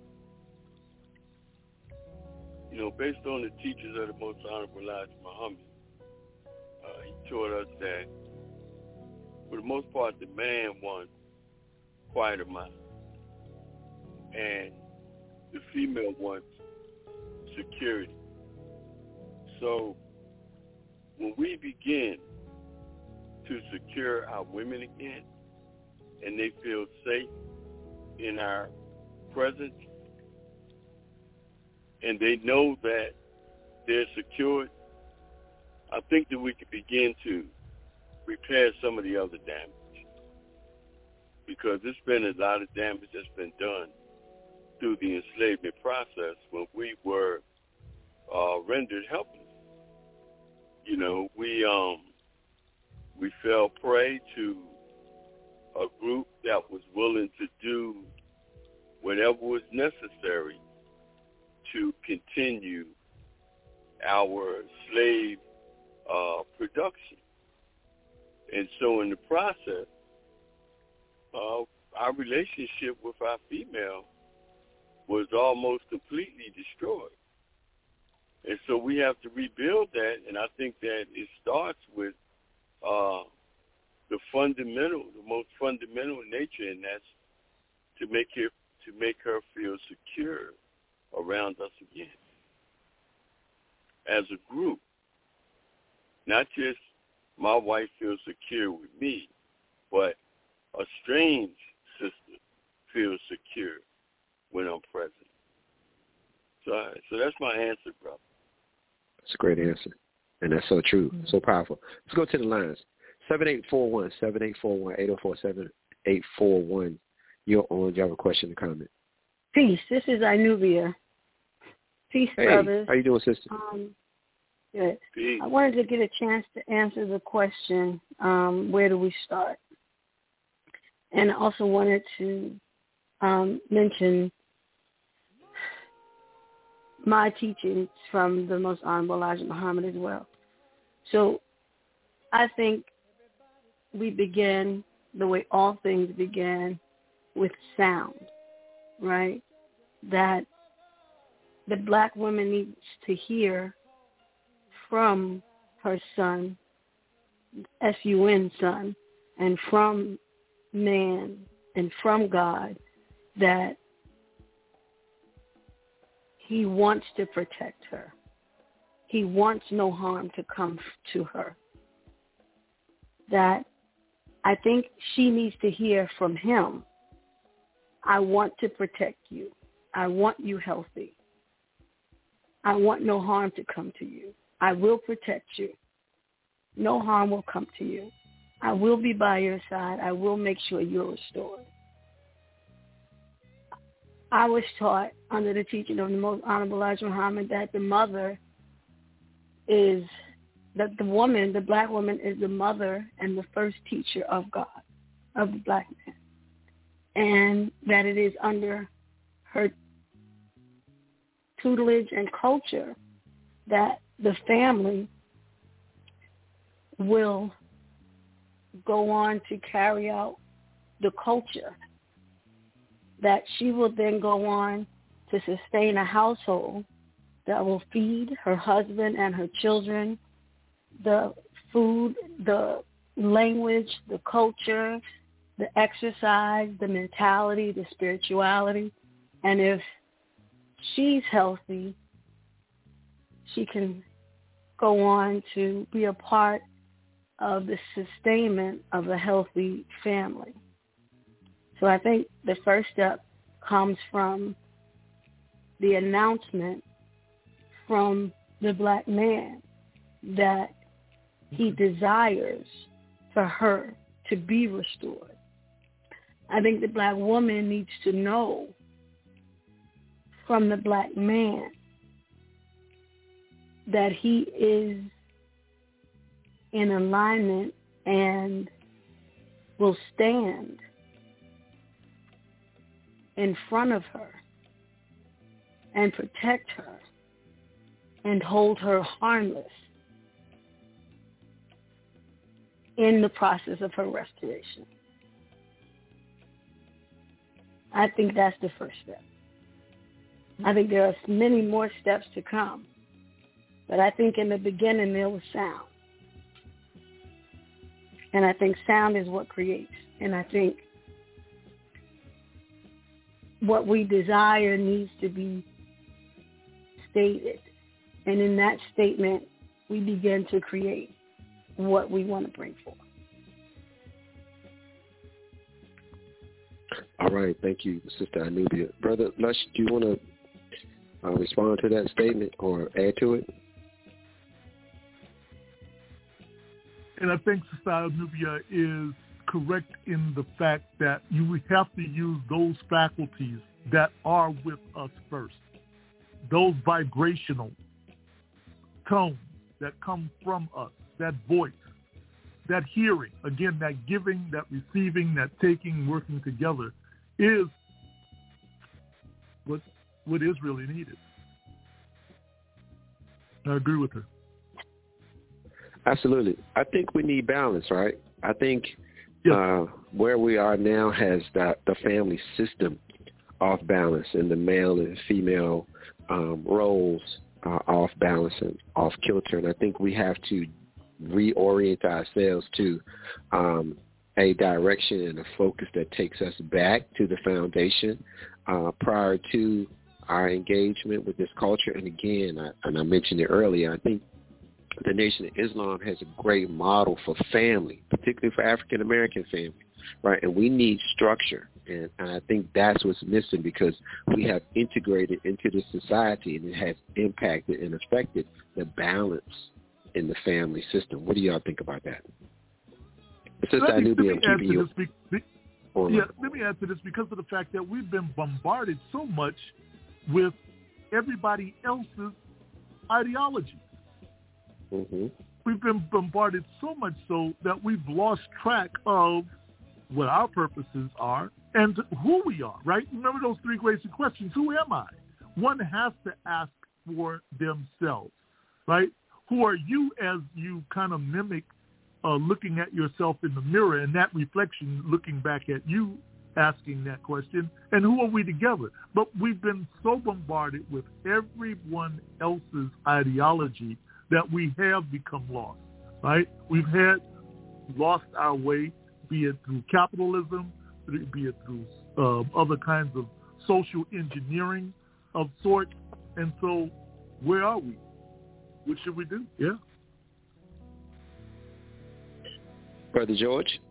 you know, based on the teachers of the Most Honorable Elijah Muhammad, uh, he taught us that, for the most part, the man wants quiet of mind, and the female wants security. So when we begin to secure our women again, and they feel safe in our presence, and they know that they're secured, I think that we can begin to repair some of the other damage, because there's been a lot of damage that's been done through the enslavement process when we were uh, rendered helpless. You know, we um, we fell prey to a group that was willing to do whatever was necessary to continue our slave uh, production. And so in the process, uh, our relationship with our female was almost completely destroyed. And so we have to rebuild that, and I think that it starts with uh, the fundamental, the most fundamental nature, and that's to make her, to make her feel secure around us again. As a group, not just my wife feels secure with me, but a strange sister feels secure when I'm present. So, so that's my answer, brother. That's a great answer, and that's so true, so powerful. Let's go to the lines. seven eight four one, seven eight four one, eight zero four seven, eight four one. You're on. Do you have a question or comment? Peace. This is Anubia. Peace, hey, brothers. How you doing, sister? Um, good. Peace. I wanted to get a chance to answer the question, um, where do we start? And I also wanted to um, mention my teachings from the Most Honorable Elijah Muhammad as well. So I think we begin the way all things began, with sound, right? That the black woman needs to hear from her son, S U N son, and from man and from God, that he wants to protect her. He wants no harm to come to her. That I think she needs to hear from him, I want to protect you. I want you healthy. I want no harm to come to you. I will protect you. No harm will come to you. I will be by your side. I will make sure you're restored. I was taught under the teaching of the Most Honorable Elijah Muhammad that the mother is, that the woman, the black woman, is the mother and the first teacher of God, of the black man. And that it is under her tutelage and culture that the family will go on to carry out the culture, that she will then go on to sustain a household that will feed her husband and her children, the food, the language, the culture, the exercise, the mentality, the spirituality. And if she's healthy, she can go on to be a part of the sustainment of a healthy family. So I think the first step comes from the announcement from the black man that he desires for her to be restored. I think the black woman needs to know from the black man that he is in alignment and will stand in front of her and protect her and hold her harmless in the process of her restoration. I think that's the first step. I think there are many more steps to come, but I think in the beginning there was sound. And I think sound is what creates. And I think what we desire needs to be stated. And in that statement, we begin to create what we want to bring forth. All right. Thank you, Sister Anubia. Brother Lush, do you want to uh, respond to that statement or add to it? And I think Sister Nubia is correct in the fact that you have to use those faculties that are with us first. Those vibrational tones that come from us, that voice, that hearing, again, that giving, that receiving, that taking, working together is what, what is really needed. I agree with her. Absolutely. I think we need balance, right? I think yes. uh, where we are now has the, the family system off balance and the male and female um, roles uh, off balance and off kilter. And I think we have to reorient ourselves to um, a direction and a focus that takes us back to the foundation uh, prior to our engagement with this culture. And again, I, and I mentioned it earlier, I think the Nation of Islam has a great model for family, particularly for African-American family, right? And we need structure. And I think that's what's missing because we have integrated into the society and it has impacted and affected the balance in the family system. What do y'all think about that? Sister let me, Anubia, let me add keeping to you. this be, be, yeah, let me add to this because of the fact that we've been bombarded so much with everybody else's ideology. Mm-hmm. We've been bombarded so much so that we've lost track of what our purposes are and who we are, right? Remember those three basic questions. Who am I? One has to ask for themselves, right? Who are you as you kind of mimic uh, looking at yourself in the mirror and that reflection looking back at you asking that question, and who are we together? But we've been so bombarded with everyone else's ideology that we have become lost, right? We've had lost our way, be it through capitalism, be it through uh, other kinds of social engineering of sorts. And so where are we? What should we do? Yeah. Brother George?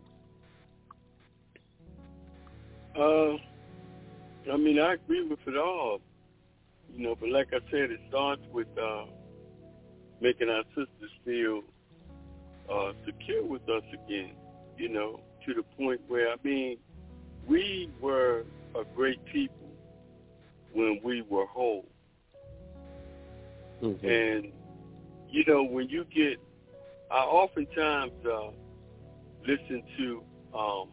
Uh, I mean, I agree with it all, you know, but like I said, it starts with uh, making our sisters feel uh, secure with us again, you know, to the point where, I mean, we were a great people when we were whole. Mm-hmm. And, you know, when you get, I oftentimes uh, listen to, um,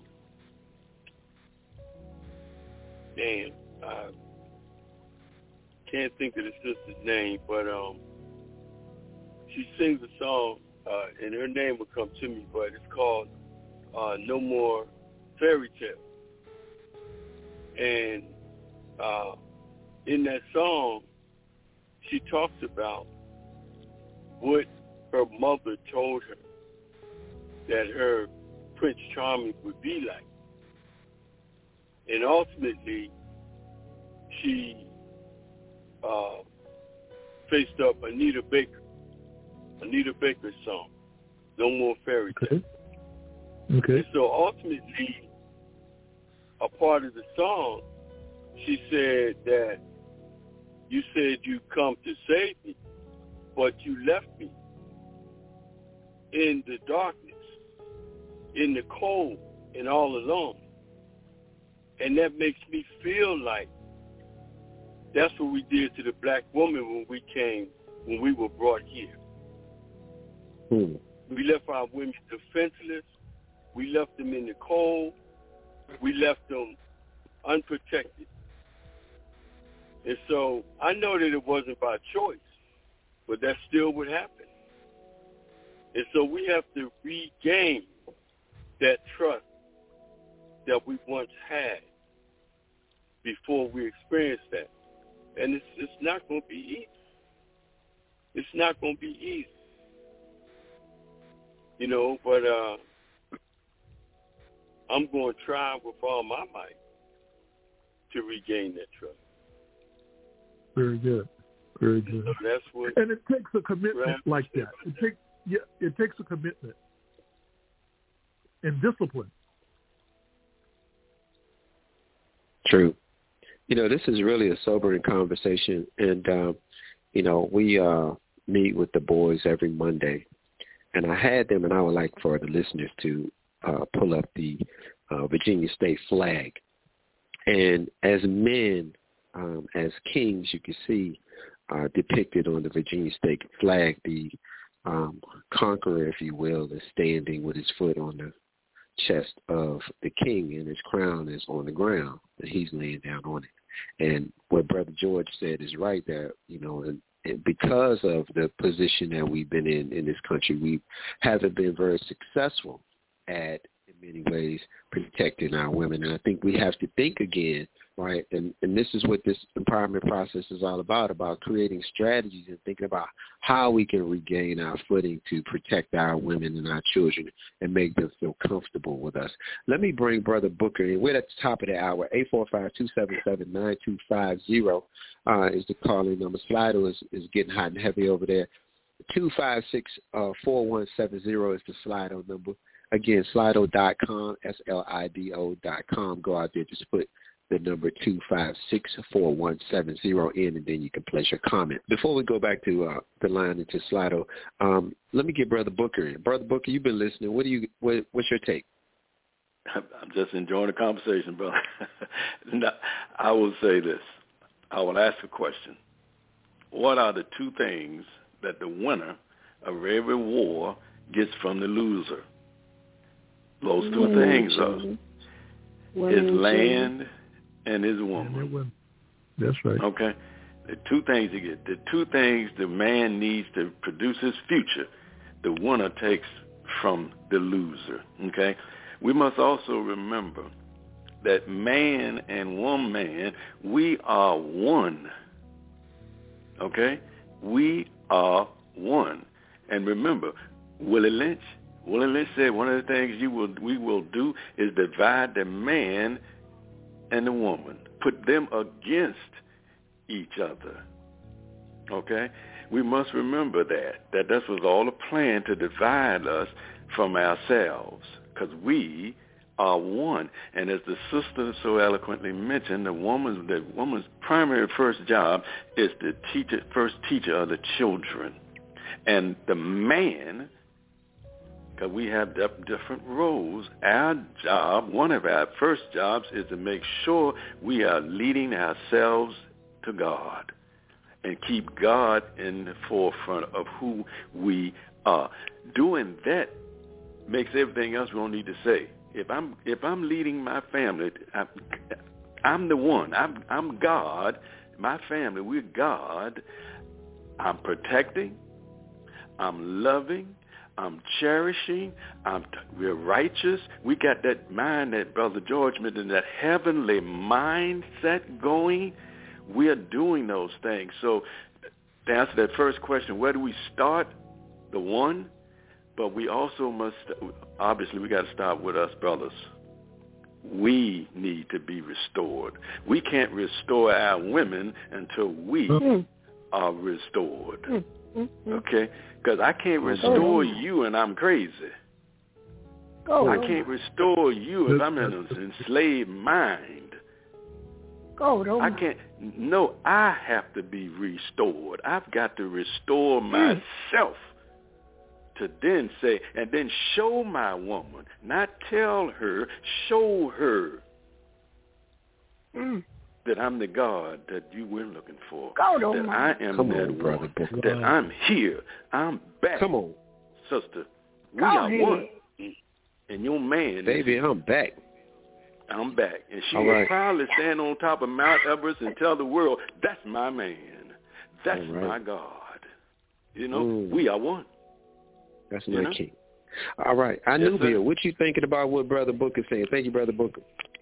damn, I can't think of the sister's name, but um, she sings a song, uh, and her name will come to me, but it's called uh, No More Fairy Tale. And uh, in that song, she talks about what her mother told her that her Prince Charming would be like. And ultimately, she uh, faced up Anita Baker, Anita Baker's song, No More Fairy Tale. Okay. Okay. And so ultimately, a part of the song, she said that you said you come to save me, but you left me in the darkness, in the cold, and all alone. And that makes me feel like that's what we did to the black woman when we came, when we were brought here. Hmm. We left our women defenseless. We left them in the cold. We left them unprotected. And so I know that it wasn't by choice, but that's still what happened. And so we have to regain that trust that we once had before we experienced that. And it's, it's not going to be easy. It's not going to be easy. You know, but uh, I'm going to try with all my might to regain that trust. Very good. Very good. So that's what, and it takes a commitment like that. It takes yeah, it takes a commitment and discipline. True. You know, this is really a sobering conversation, and um, you know, we uh, meet with the boys every Monday, and I had them, and I would like for the listeners to uh, pull up the uh, Virginia State flag, and as men, um, as kings, you can see uh, depicted on the Virginia State flag, the um, conqueror, if you will, is standing with his foot on the chest of the king, and his crown is on the ground, and he's laying down on it. And what Brother George said is right, that, you know, and, and because of the position that we've been in in this country, we haven't been very successful at, in many ways, protecting our women. And I think we have to think again, right? And, and this is what this empowerment process is all about, about creating strategies and thinking about how we can regain our footing to protect our women and our children and make them feel comfortable with us. Let me bring Brother Booker in. We're at the top of the hour. eight four five, two seven seven, nine two five zero uh, is the calling number. Slido is, is getting hot and heavy over there. two five six, four one seven zero is the Slido number. Again, slido dot com, S L I D O dot com. Go out there, just put the number two five six, four one seven zero in, and then you can place your comment. Before we go back to uh, the line into Slido, um, let me get Brother Booker in. Brother Booker, you've been listening. What do you? What, what's your take? I'm just enjoying the conversation, brother. Now, I will say this. I will ask a question. What are the two things that the winner of every war gets from the loser? Those two mm-hmm. things are his land and his woman. That's right. Okay? The two things he gets. The two things the man needs to produce his future, the winner takes from the loser. Okay? We must also remember that man and woman, we are one. Okay? We are one. And remember, Willie Lynch, Willie Lynch said one of the things you will we will do is divide the man and the woman, put them against each other. Okay? We must remember that, that this was all a plan to divide us from ourselves, because we are one. And as the sister so eloquently mentioned, the woman's the woman's primary first job is the teacher, first teacher of the children. And the man, because we have different roles, our job, one of our first jobs is to make sure we are leading ourselves to God and keep God in the forefront of who we are. Doing that makes everything else we don't need to say. If I'm if I'm leading my family, I, I'm the one. I'm I'm God. My family, we're God. I'm protecting. I'm loving. I'm cherishing. I'm we're righteous. We got that mind that Brother George mentioned, that heavenly mindset going. We're doing those things. So to answer that first question, where do we start? The one. But we also must, obviously, we got to start with us brothers. We need to be restored. We can't restore our women until we mm-hmm. are restored. Mm-hmm. Okay? Because I can't restore mm-hmm. you and I'm crazy. Go I can't restore you if I'm in an enslaved mind. Go I can't. No, I have to be restored. I've got to restore myself. Mm. To then say, and then show my woman, not tell her, show her mm. that I'm the God that you were looking for. God, that I am Come that on, brother. one, that I'm here. I'm back. Come on. Sister, we Go are ahead. one. And your man Baby, is, I'm back. I'm back. And she All will right. proudly stand on top of Mount Everest and tell the world, that's my man. That's right. my God. You know, mm. we are one. That's you my know? king. All right. I yes, knew, Bill. What you thinking about what Brother Booker saying? Thank you, Brother Booker.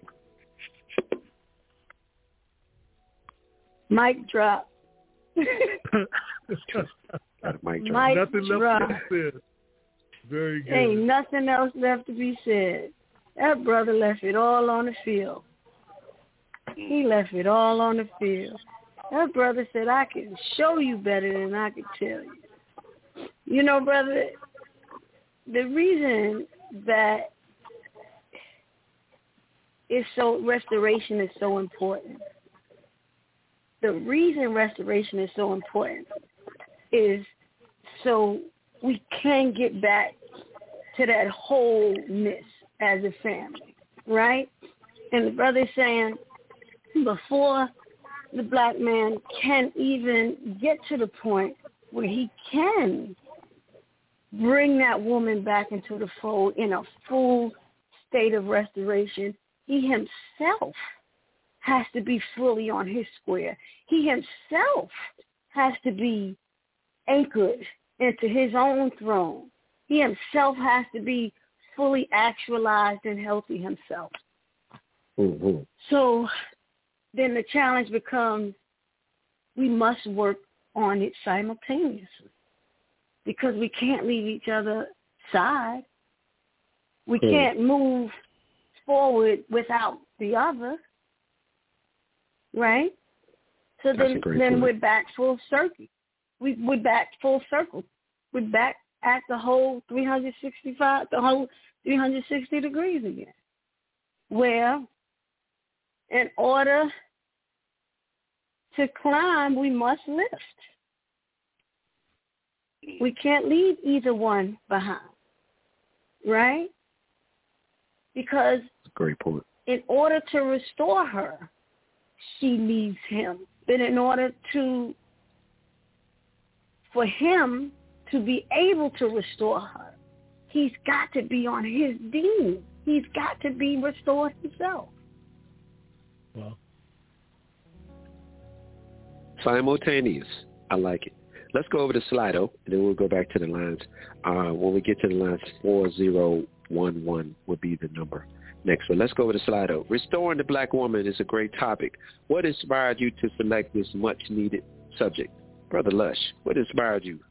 Mic drop. Mic drop. Mic nothing drop. left to be said. Very good. Ain't nothing else left to be said. That brother left it all on the field. He left it all on the field. That brother said, I can show you better than I can tell you. You know, brother, the reason that it's so restoration is so important. The reason restoration is so important is so we can get back to that wholeness as a family, right? And the brother's saying before the black man can even get to the point where he can bring that woman back into the fold in a full state of restoration, he himself has to be fully on his square. He himself has to be anchored into his own throne. He himself has to be fully actualized and healthy himself. Mm-hmm. So then the challenge becomes we must work on it simultaneously because we can't leave each other aside. We mm. can't move forward without the other, right? So That's then, then point. we're back full circle. We, we're back full circle. We're back at the whole three hundred sixty-five, the whole three hundred sixty degrees again. Where, in order to climb, we must lift. We can't leave either one behind, right? Because great point. In order to restore her, she needs him. But in order to, for him to be able to restore her, he's got to be on his deen. He's got to be restored himself. Wow. Simultaneous. I like it. Let's go over to Slido, and then we'll go back to the lines. Uh, when we get to the lines, four zero one one would be the number next. So let's go over to Slido. Restoring the black woman is a great topic. What inspired you to select this much-needed subject? Brother Lush, what inspired you?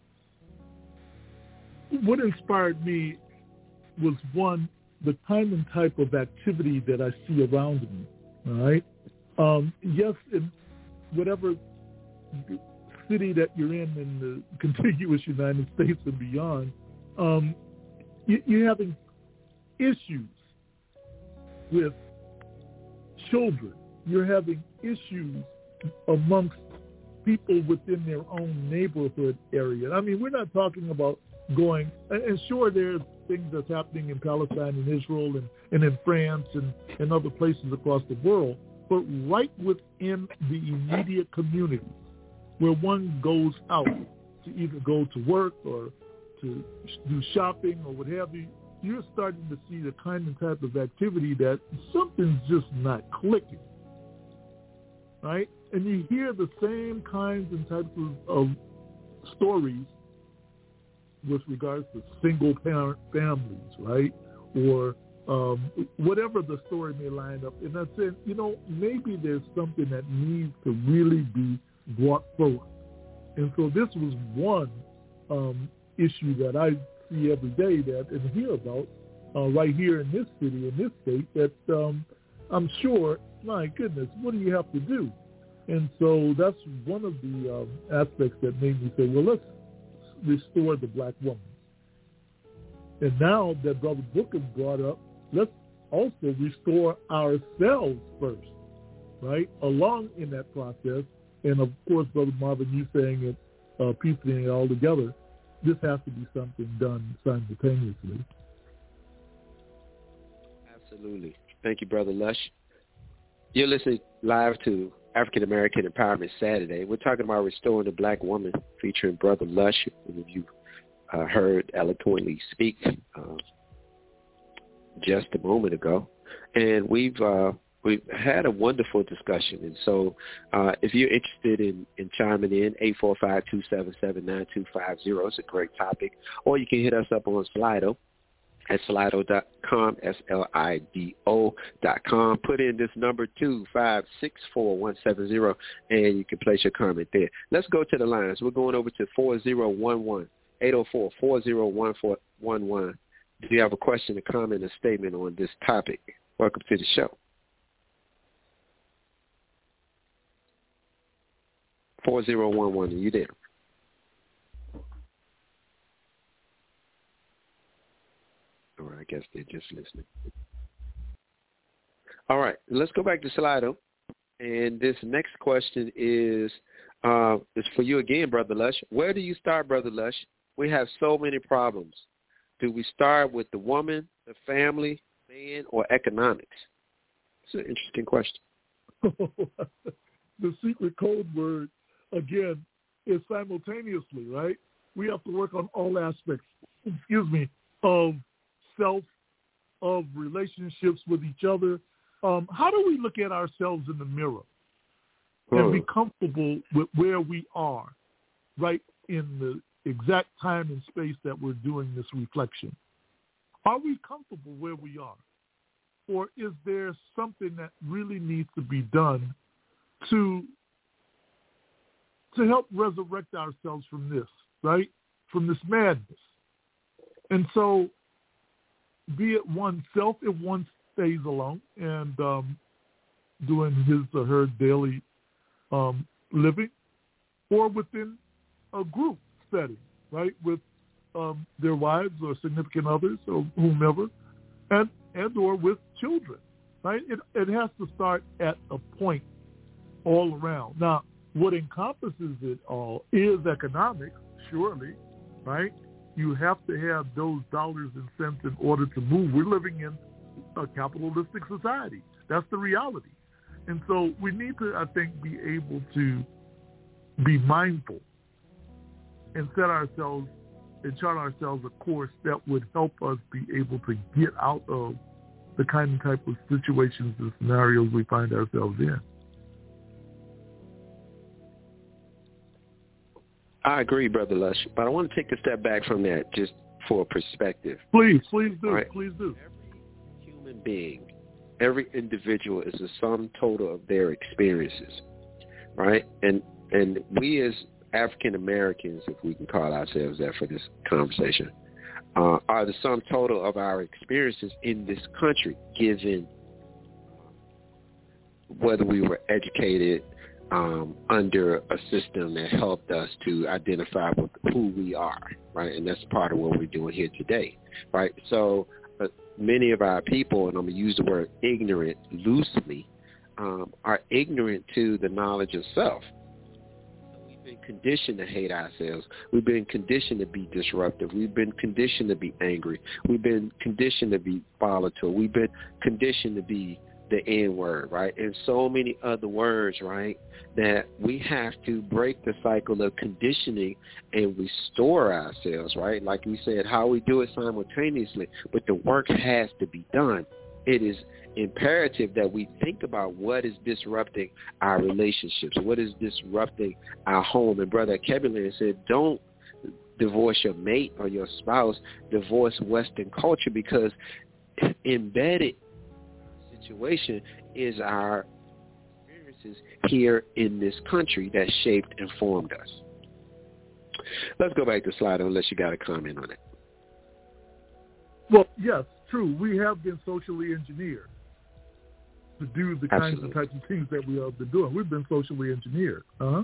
What inspired me was, one, the kind and type of activity that I see around me, all right? Um, yes, in whatever city that you're in, in the contiguous United States and beyond, um, you, you're having issues with children. You're having issues amongst people within their own neighborhood area. I mean, we're not talking about going, and sure, there's things that's happening in Palestine and Israel and, and in France and, and other places across the world, but right within the immediate community where one goes out to either go to work or to do shopping or what have you, you're starting to see the kind and type of activity that something's just not clicking, right? And you hear the same kinds and types of, of stories with regards to single-parent families, right? Or um, whatever the story may line up. And I said, you know, maybe there's something that needs to really be brought forth. And so this was one um, issue that I see every day that and hear about uh, right here in this city, in this state, that um, I'm sure, my goodness, what do you have to do? And so that's one of the um, aspects that made me say, well, let's restore the black woman. And now that Brother Booker brought up, let's also restore ourselves first, right, along in that process. And, of course, Brother Marvin, you saying it, uh, piecing it all together, this has to be something done simultaneously. Absolutely. Thank you, Brother Lush. You're listening live to African American Empowerment Saturday. We're talking about restoring the black woman, featuring Brother Lush, who you uh, heard eloquently speak uh, just a moment ago. And we've uh, we've had a wonderful discussion. And so uh, if you're interested in, in chiming in, eight four five, two seven seven, nine two five zero. It's a great topic. Or you can hit us up on Slido at slido dot com, S L I D O dot com. Put in this number two five six four one seven zero, and you can place your comment there. Let's go to the lines. We're going over to four zero one one, eight oh four, four oh one four one one. Do you have a question, a comment, a statement on this topic? Welcome to the show. four zero one one, are you there? Or I guess they're just listening. All right, let's go back to Slido. And this next question is uh, is for you again, Brother Lush. Where do you start, Brother Lush? We have so many problems. Do we start with the woman, the family, man, or economics? It's an interesting question. The secret code word, again, is simultaneously, right? We have to work on all aspects, excuse me, of self, of relationships with each other. Um, how do we look at ourselves in the mirror and be comfortable with where we are, right in the exact time and space that we're doing this reflection? Are we comfortable where we are? Or is there something that really needs to be done to to help resurrect ourselves from this, right? From this madness. And so be it oneself if one stays alone and um, doing his or her daily um, living, or within a group setting, right, with um, their wives or significant others or whomever, and, and or with children. right? It, it has to start at a point all around. Now, what encompasses it all is economics, surely, right? You have to have those dollars and cents in order to move. We're living in a capitalistic society. That's the reality. And so we need to, I think, be able to be mindful and set ourselves and chart ourselves a course that would help us be able to get out of the kind of type of situations and scenarios we find ourselves in. I agree, Brother Lush, but I want to take a step back from that just for perspective. Please, please do, right? please do. Every human being, every individual is a sum total of their experiences, right? And and we as African Americans, if we can call ourselves that for this conversation, uh, are the sum total of our experiences in this country, given whether we were educated Um, under a system that helped us to identify with who we are, right? And that's part of what we're doing here today, right? So uh, many of our people, and I'm going to use the word ignorant loosely, um, are ignorant to the knowledge of self. We've been conditioned to hate ourselves. We've been conditioned to be disruptive. We've been conditioned to be angry. We've been conditioned to be volatile. We've been conditioned to be the N-word, right? And so many other words, right, that we have to break the cycle of conditioning and restore ourselves, right? Like we said, how we do it simultaneously, but the work has to be done. It is imperative that we think about what is disrupting our relationships, what is disrupting our home. And Brother Kebulan said, don't divorce your mate or your spouse, divorce Western culture, because embedded situation is our experiences here in this country that shaped and formed us. Let's go back to Slido unless you got a comment on it. Well, yes, true. We have been socially engineered to do the kinds Absolutely. of types of things that we have been doing. We've been socially engineered. Uh-huh.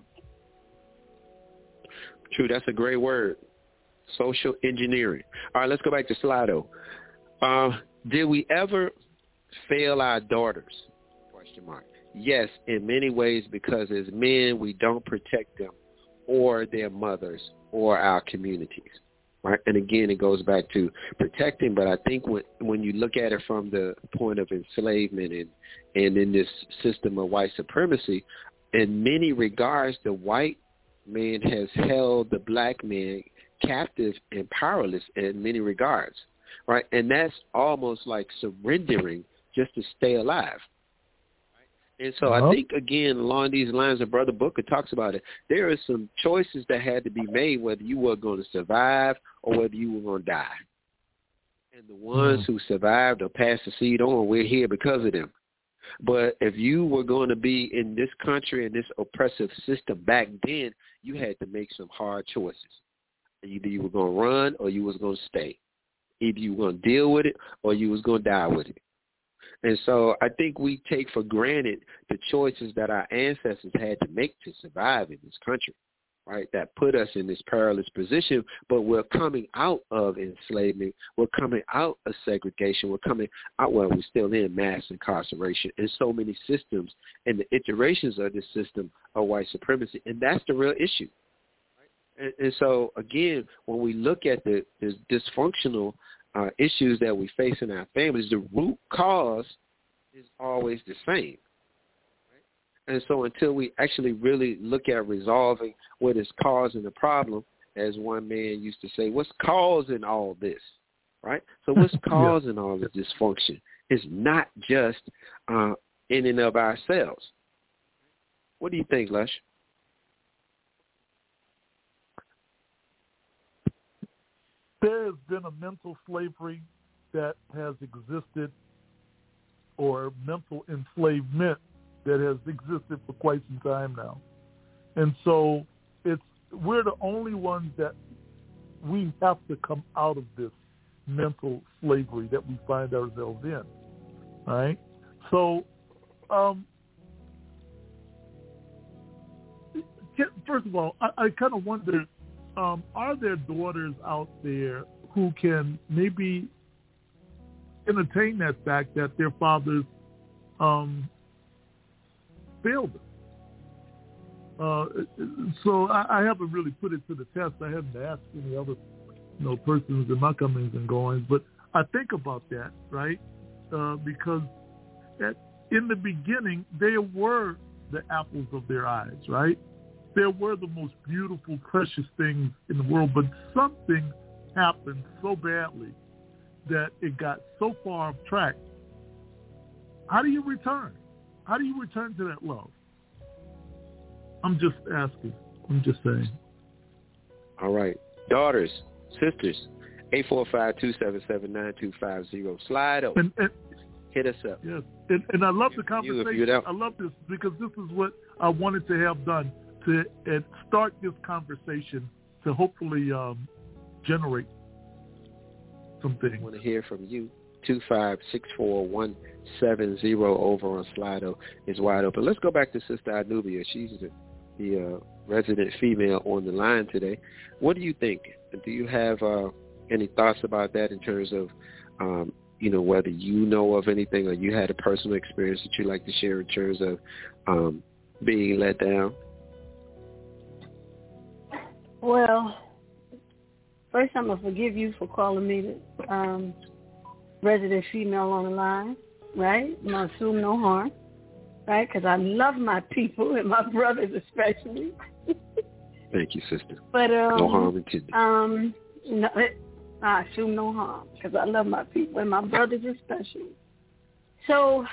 True, that's a great word. Social engineering. All right, let's go back to Slido. Uh, did we ever fail our daughters? Question mark. Yes, in many ways, because as men, we don't protect them or their mothers or our communities, right? And again, it goes back to protecting, but I think when when you look at it from the point of enslavement and, and in this system of white supremacy, in many regards, the white man has held the black man captive and powerless in many regards, right? And that's almost like surrendering just to stay alive. And so uh-huh. I think, again, along these lines, and Brother Booker talks about it, there are some choices that had to be made, whether you were going to survive or whether you were going to die. And the ones mm. who survived or passed the seed on, we're here because of them. But if you were going to be in this country and this oppressive system back then, you had to make some hard choices. Either you were going to run or you was going to stay. Either you were going to deal with it or you was going to die with it. And so I think we take for granted the choices that our ancestors had to make to survive in this country, right, that put us in this perilous position. But we're coming out of enslavement. We're coming out of segregation. We're coming out, well, we're still in mass incarceration and so many systems and the iterations of this system of white supremacy. And that's the real issue. And, and so, again, when we look at the, the dysfunctional Uh, issues that we face in our families, the root cause is always the same. Right? And so until we actually really look at resolving what is causing the problem, as one man used to say, what's causing all this, right? So what's causing yeah. all this dysfunction is not just uh, in and of ourselves. What do you think, Lush? There has been a mental slavery that has existed, or mental enslavement that has existed for quite some time now. And so it's we're the only ones that we have to come out of this mental slavery that we find ourselves in. All right? So um, first of all, I, I kind of wonder, Um, are there daughters out there who can maybe entertain that fact that their fathers um, failed us. Uh, so I, I haven't really put it to the test. I haven't asked any other, you know, persons in my comings and goings, but I think about that, right? Uh, because at, in the beginning, they were the apples of their eyes, right? They were the most beautiful, precious things in the world, but something happened so badly that it got so far off track. How do you return? How do you return to that love? I'm just asking. I'm just saying. All right. Daughters, sisters, eight four five, two seven seven, nine two five zero. Slide up. And, and, Hit us up. Yes. And, and I love the You- if conversation. you I love this because this is what I wanted to have done, to uh, start this conversation to hopefully um, generate some I things. want to hear from you. two five six four one seven zero over on Slido is wide open. Let's go back to Sister Anubia. She's the, the uh, resident female on the line today. What do you think? Do you have uh, any thoughts about that in terms of, um, you know, whether you know of anything or you had a personal experience that you'd like to share in terms of um, being let down? Well, first I'm going to forgive you for calling me the um, resident female on the line, right? I'm going to assume no harm, right? Because I love my people and my brothers especially. Thank you, sister. But um, no harm intended. Um, no, it, I assume no harm because I love my people and my brothers especially. So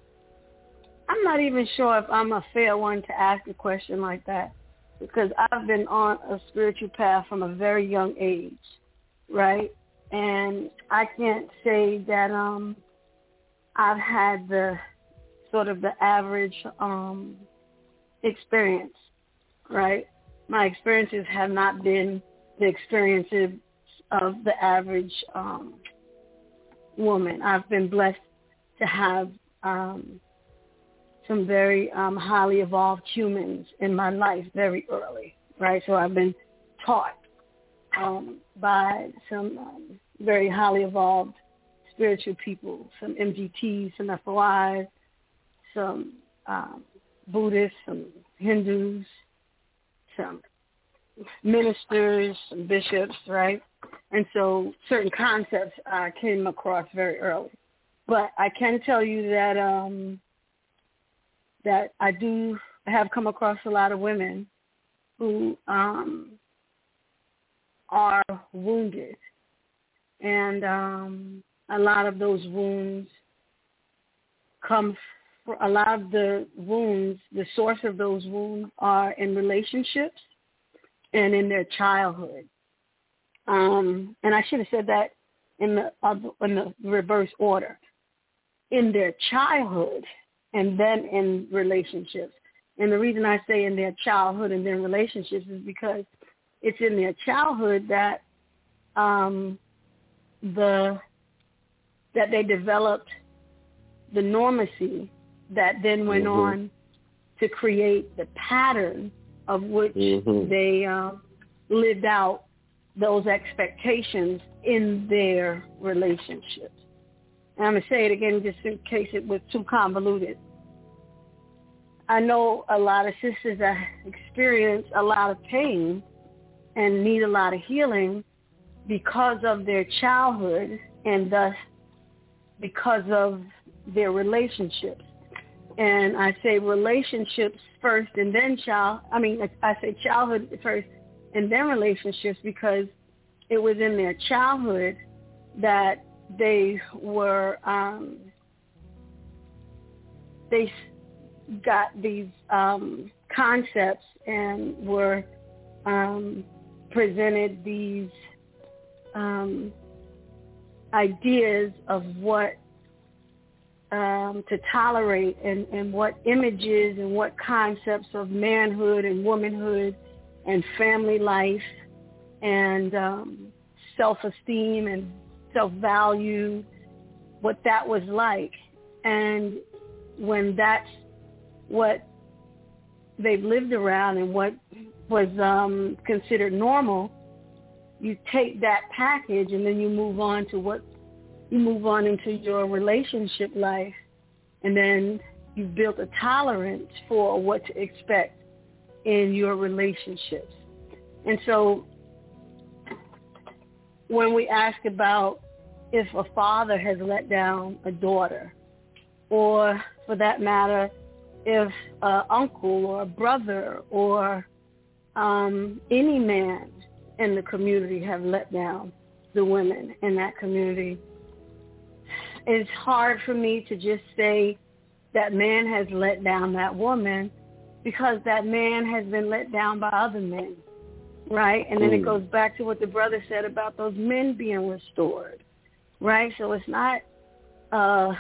I'm not even sure if I'm a fair one to ask a question like that, because I've been on a spiritual path from a very young age, right? And I can't say that um, I've had the sort of the average um, experience, right? My experiences have not been the experiences of the average um, woman. I've been blessed to have um, some very um, highly evolved humans in my life very early, right? So I've been taught um, by some um, very highly evolved spiritual people, some M G Ts, some F O Is, some um, Buddhists, some Hindus, some ministers, some bishops, right? And so certain concepts I came across very early. But I can tell you that um, that I do have come across a lot of women who um, are wounded. And um, a lot of those wounds come, for, a lot of the wounds, the source of those wounds are in relationships and in their childhood. Um, and I should have said that in the, uh, in the reverse order. In their childhood and then in relationships. And the reason I say in their childhood and then relationships is because it's in their childhood that um, the that they developed the normacy that then went mm-hmm. on to create the pattern of which mm-hmm. they um, lived out those expectations in their relationships. And I'm going to say it again just in case it was too convoluted. I know a lot of sisters that experience a lot of pain and need a lot of healing because of their childhood and thus because of their relationships. And I say relationships first and then child. I mean, I say childhood first and then relationships because it was in their childhood that they were, um, they got these um, concepts and were um, presented these um, ideas of what um, to tolerate and, and what images and what concepts of manhood and womanhood and family life and um, self-esteem and self-value, what that was like. And when that's what they've lived around and what was um, considered normal, you take that package and then you move on to what you move on into your relationship life. and then you've built a tolerance for what to expect in your relationships. And so when we ask about if a father has let down a daughter, or for that matter, if an uncle or a brother or um, any man in the community have let down the women in that community, it's hard for me to just say that man has let down that woman, because that man has been let down by other men, right? And then mm. it goes back to what the brother said about those men being restored, right? So it's not a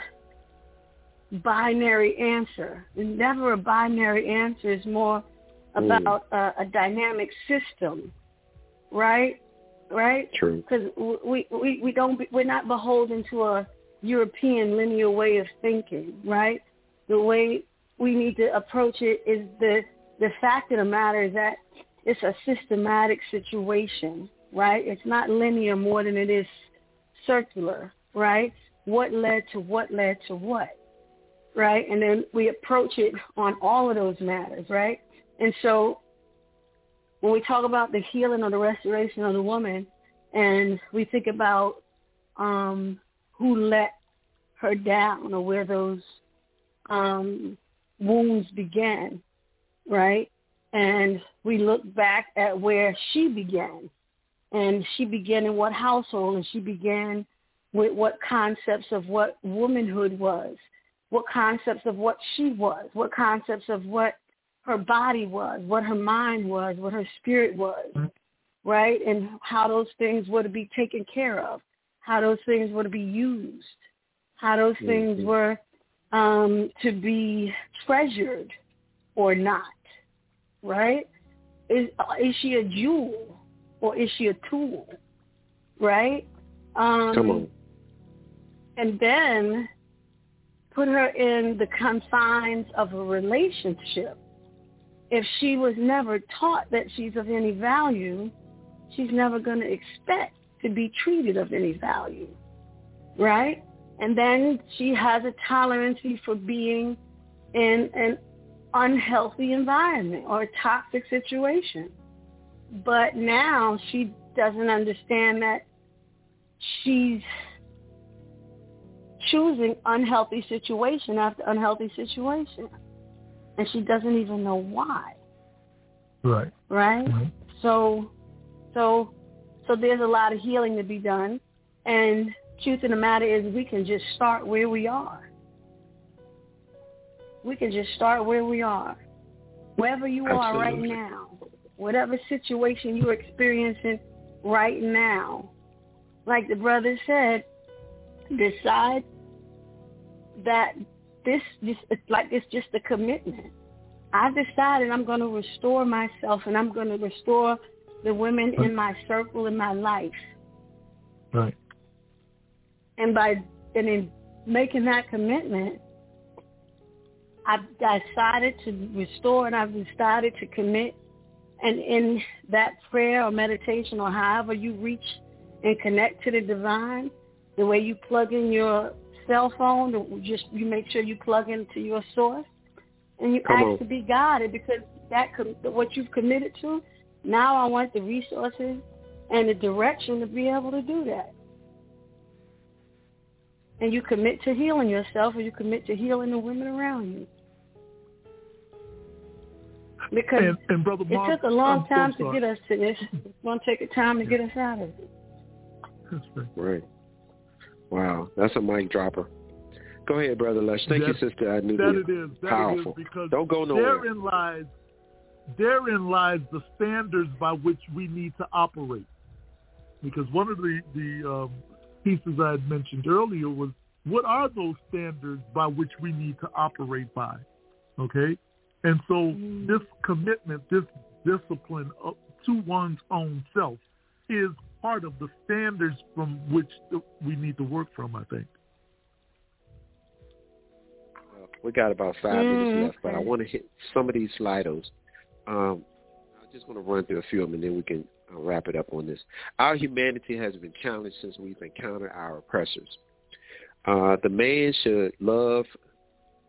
binary answer. It's never a binary answer. It's more about mm. a, a dynamic system, right? Right? True. Because we, we, we don't, we're not beholden to a European linear way of thinking, right? The way we need to approach it is the the fact of the matter is that it's a systematic situation, right? It's not linear more than it is circular, right? What led to what led to what, right? And then we approach it on all of those matters, right? And so when we talk about the healing or the restoration of the woman, and we think about um, who let her down or where those um, wounds began, right? And we look back at where she began. And she began in what household? And she began with what concepts of what womanhood was, what concepts of what she was, what concepts of what her body was, what her mind was, what her spirit was, right? And how those things were to be taken care of, how those things were to be used, how those mm-hmm. things were um, to be treasured or not, right? Is, is she a jewel or is she a tool, right? Um, Come on. And then put her in the confines of a relationship. If she was never taught that she's of any value, she's never going to expect to be treated of any value, right? And then she has a tolerance for being in an unhealthy environment or a toxic situation. But now she doesn't understand that she's choosing unhealthy situation after unhealthy situation. And she doesn't even know why. Right. Right? Mm-hmm. So, so, so there's a lot of healing to be done. And truth of the matter is we can just start where we are. We can just start where we are. Wherever you Absolutely. Are right now, whatever situation you're experiencing right now, like the brother said, decide that this, this it's like it's just a commitment. I've decided I'm going to restore myself, and I'm going to restore the women in my circle in my life. Right. And by and in making that commitment, I've decided to restore, and I've decided to commit. And in that prayer or meditation or however you reach and connect to the divine, the way you plug in your cell phone, just you make sure you plug into your source, and you Come ask on. to be guided, because that what you've committed to, now I want the resources and the direction to be able to do that. And you commit to healing yourself, or you commit to healing the women around you. Because and, and Brother Mark, it took a long I'm time so to get us to this. It's going to take a time to get us out of it. That's right. Right. Wow, that's a mic dropper. Go ahead, Brother Lush. Thank that, you, Sister. I knew that it. It is. That Powerful. It is because Don't go nowhere. Therein lies, therein lies the standards by which we need to operate. Because one of the, the um, pieces I had mentioned earlier was, what are those standards by which we need to operate by? Okay? And so mm. this commitment, this discipline of, to one's own self is part of the standards from which we need to work from, I think. We got about five mm. minutes left, but I want to hit some of these Slidos. Um, I just want to run through a few of them, and then we can uh, wrap it up on this. Our humanity has been challenged since we've encountered our oppressors. Uh, the man should love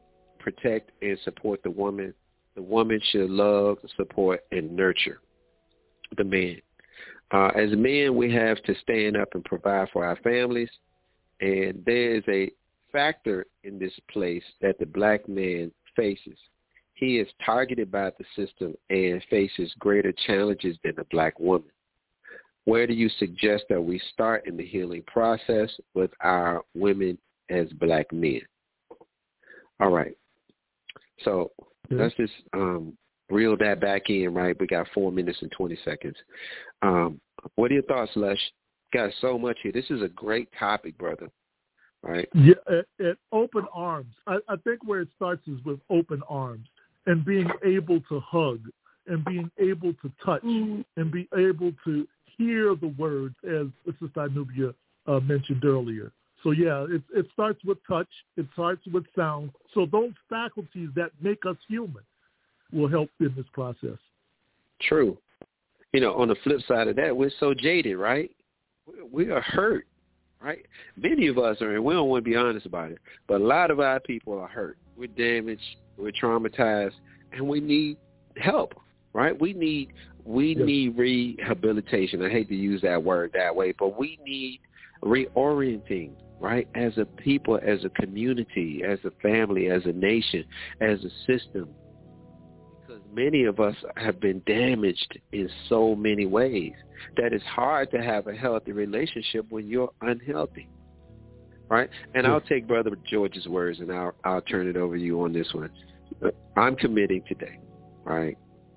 protect, and support the woman. The woman should love, support, and nurture the man. Uh, as men, we have to stand up and provide for our families. And there is a factor in this place that the black man faces. He is targeted by the system and faces greater challenges than the black woman. Where do you suggest that we start in the healing process with our women as black men? All right. So mm-hmm. let's just um, reel that back in, right? We got four minutes and twenty seconds. Um, what are your thoughts, Lush? Got so much here. This is a great topic, brother. Right? Yeah, at, at open arms. I, I think where it starts is with open arms and being able to hug and being able to touch mm-hmm. and be able to hear the words, as Sister Anubia uh, mentioned earlier. So, yeah, it, it starts with touch. It starts with sound. So those faculties that make us human will help in this process. True. You know, on the flip side of that, we're so jaded, right? We are hurt, right? Many of us are, and we don't want to be honest about it, but a lot of our people are hurt. We're damaged. We're traumatized, and we need help, right? We need we yes. need rehabilitation. I hate to use that word that way, but we need reorienting, right, as a people, as a community, as a family, as a nation, as a system. Because many of us have been damaged in so many ways that it's hard to have a healthy relationship when you're unhealthy, right? And I'll take Brother George's words, and I'll, I'll turn it over to you on this one. I'm committing today, right,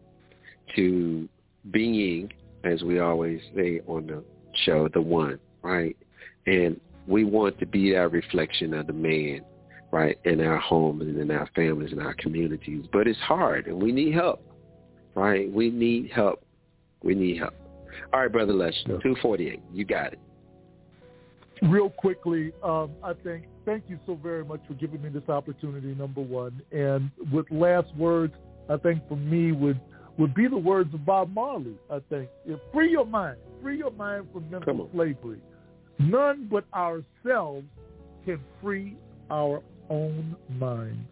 to being, as we always say on the show, the one, right? And we want to be that reflection of the man, right, in our homes and in our families and our communities. But it's hard, and we need help, right? We need help. We need help. All right, Brother Lush, two forty-eight, you got it. Real quickly, um, I think, thank you so very much for giving me this opportunity, number one. And with last words, I think for me would would be the words of Bob Marley, I think. Free your mind. Free your mind from mental slavery. None but ourselves can free our own minds.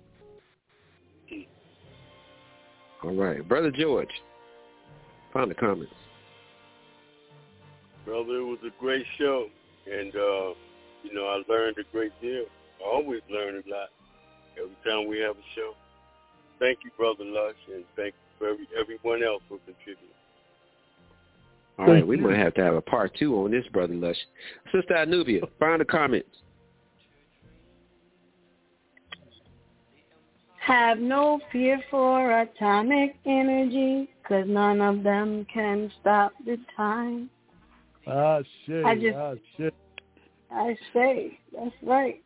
All right. Brother George, find the comments. Brother, it was a great show. And, uh, you know, I learned a great deal. I always learn a lot every time we have a show. Thank you, Brother Lush, and thank you for every, everyone else for contributing. All right, we might have to have a part two on this, Brother Lush. Sister Anubia, find the comments. Have no fear for atomic energy, because none of them can stop the time. Ah, shit. I just, ah, shit. I say, that's right.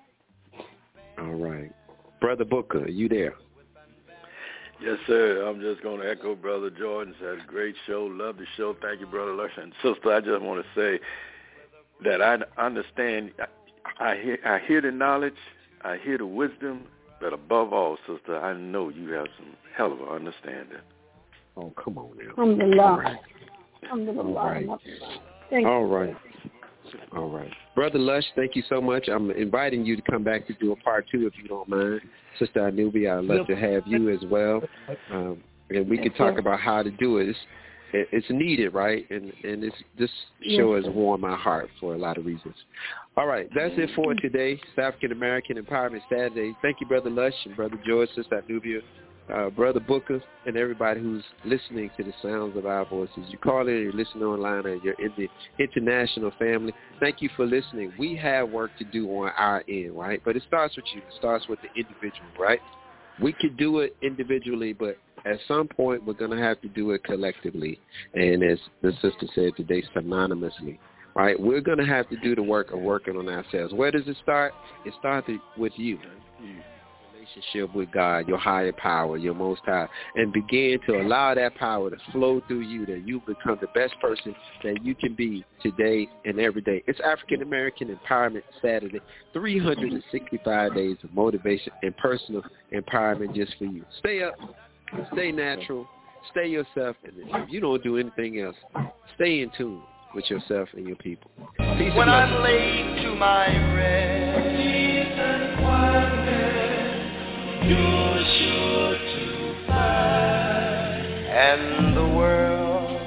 All right. Brother Booker, are you there? Yes, sir. I'm just going to echo Brother Jordan. Said a great show. Love the show. Thank you, Brother Lush. And sister, I just want to say that I understand. I, I hear, I hear the knowledge. I hear the wisdom. But above all, sister, I know you have some hell of an understanding. Oh, come on now. Alhamdulillah. All right. Alhamdulillah. All right. Thank all you. right. All right. Brother Lush, thank you so much. I'm inviting you to come back to do a part two if you don't mind. Sister Anubia, I'd love to have you as well. Um, and we can talk about how to do it. It's, it's needed, right? And and it's, this show has warmed my heart for a lot of reasons. All right. That's it for today. African American Empowerment Saturday. Thank you, Brother Lush and Brother George, Sister Anubia, uh, Brother Booker, and everybody who's listening to the sounds of our voices. You call in, you listen online, or you're in the international family. Thank you for listening. We have work to do on our end, right? But it starts with you. It starts with the individual, right? We could do it individually, but at some point we're going to have to do it collectively. And as the sister said today, synonymously, right? We're going to have to do the work of working on ourselves. Where does it start? It starts with you. Relationship with God, your higher power, your most high, and begin to allow that power to flow through you, that you become the best person that you can be today and every day. It's African American Empowerment Saturday, three hundred sixty-five days of motivation and personal empowerment just for you. Stay up, stay natural, stay yourself, and if you don't do anything else, stay in tune with yourself and your people. Peace when and I'm laid to my rest, Jesus, you're sure to find, and the world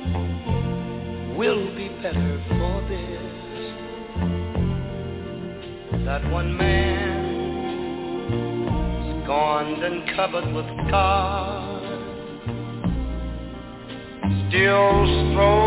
will be better for this, that one man scorned and covered with scars still strove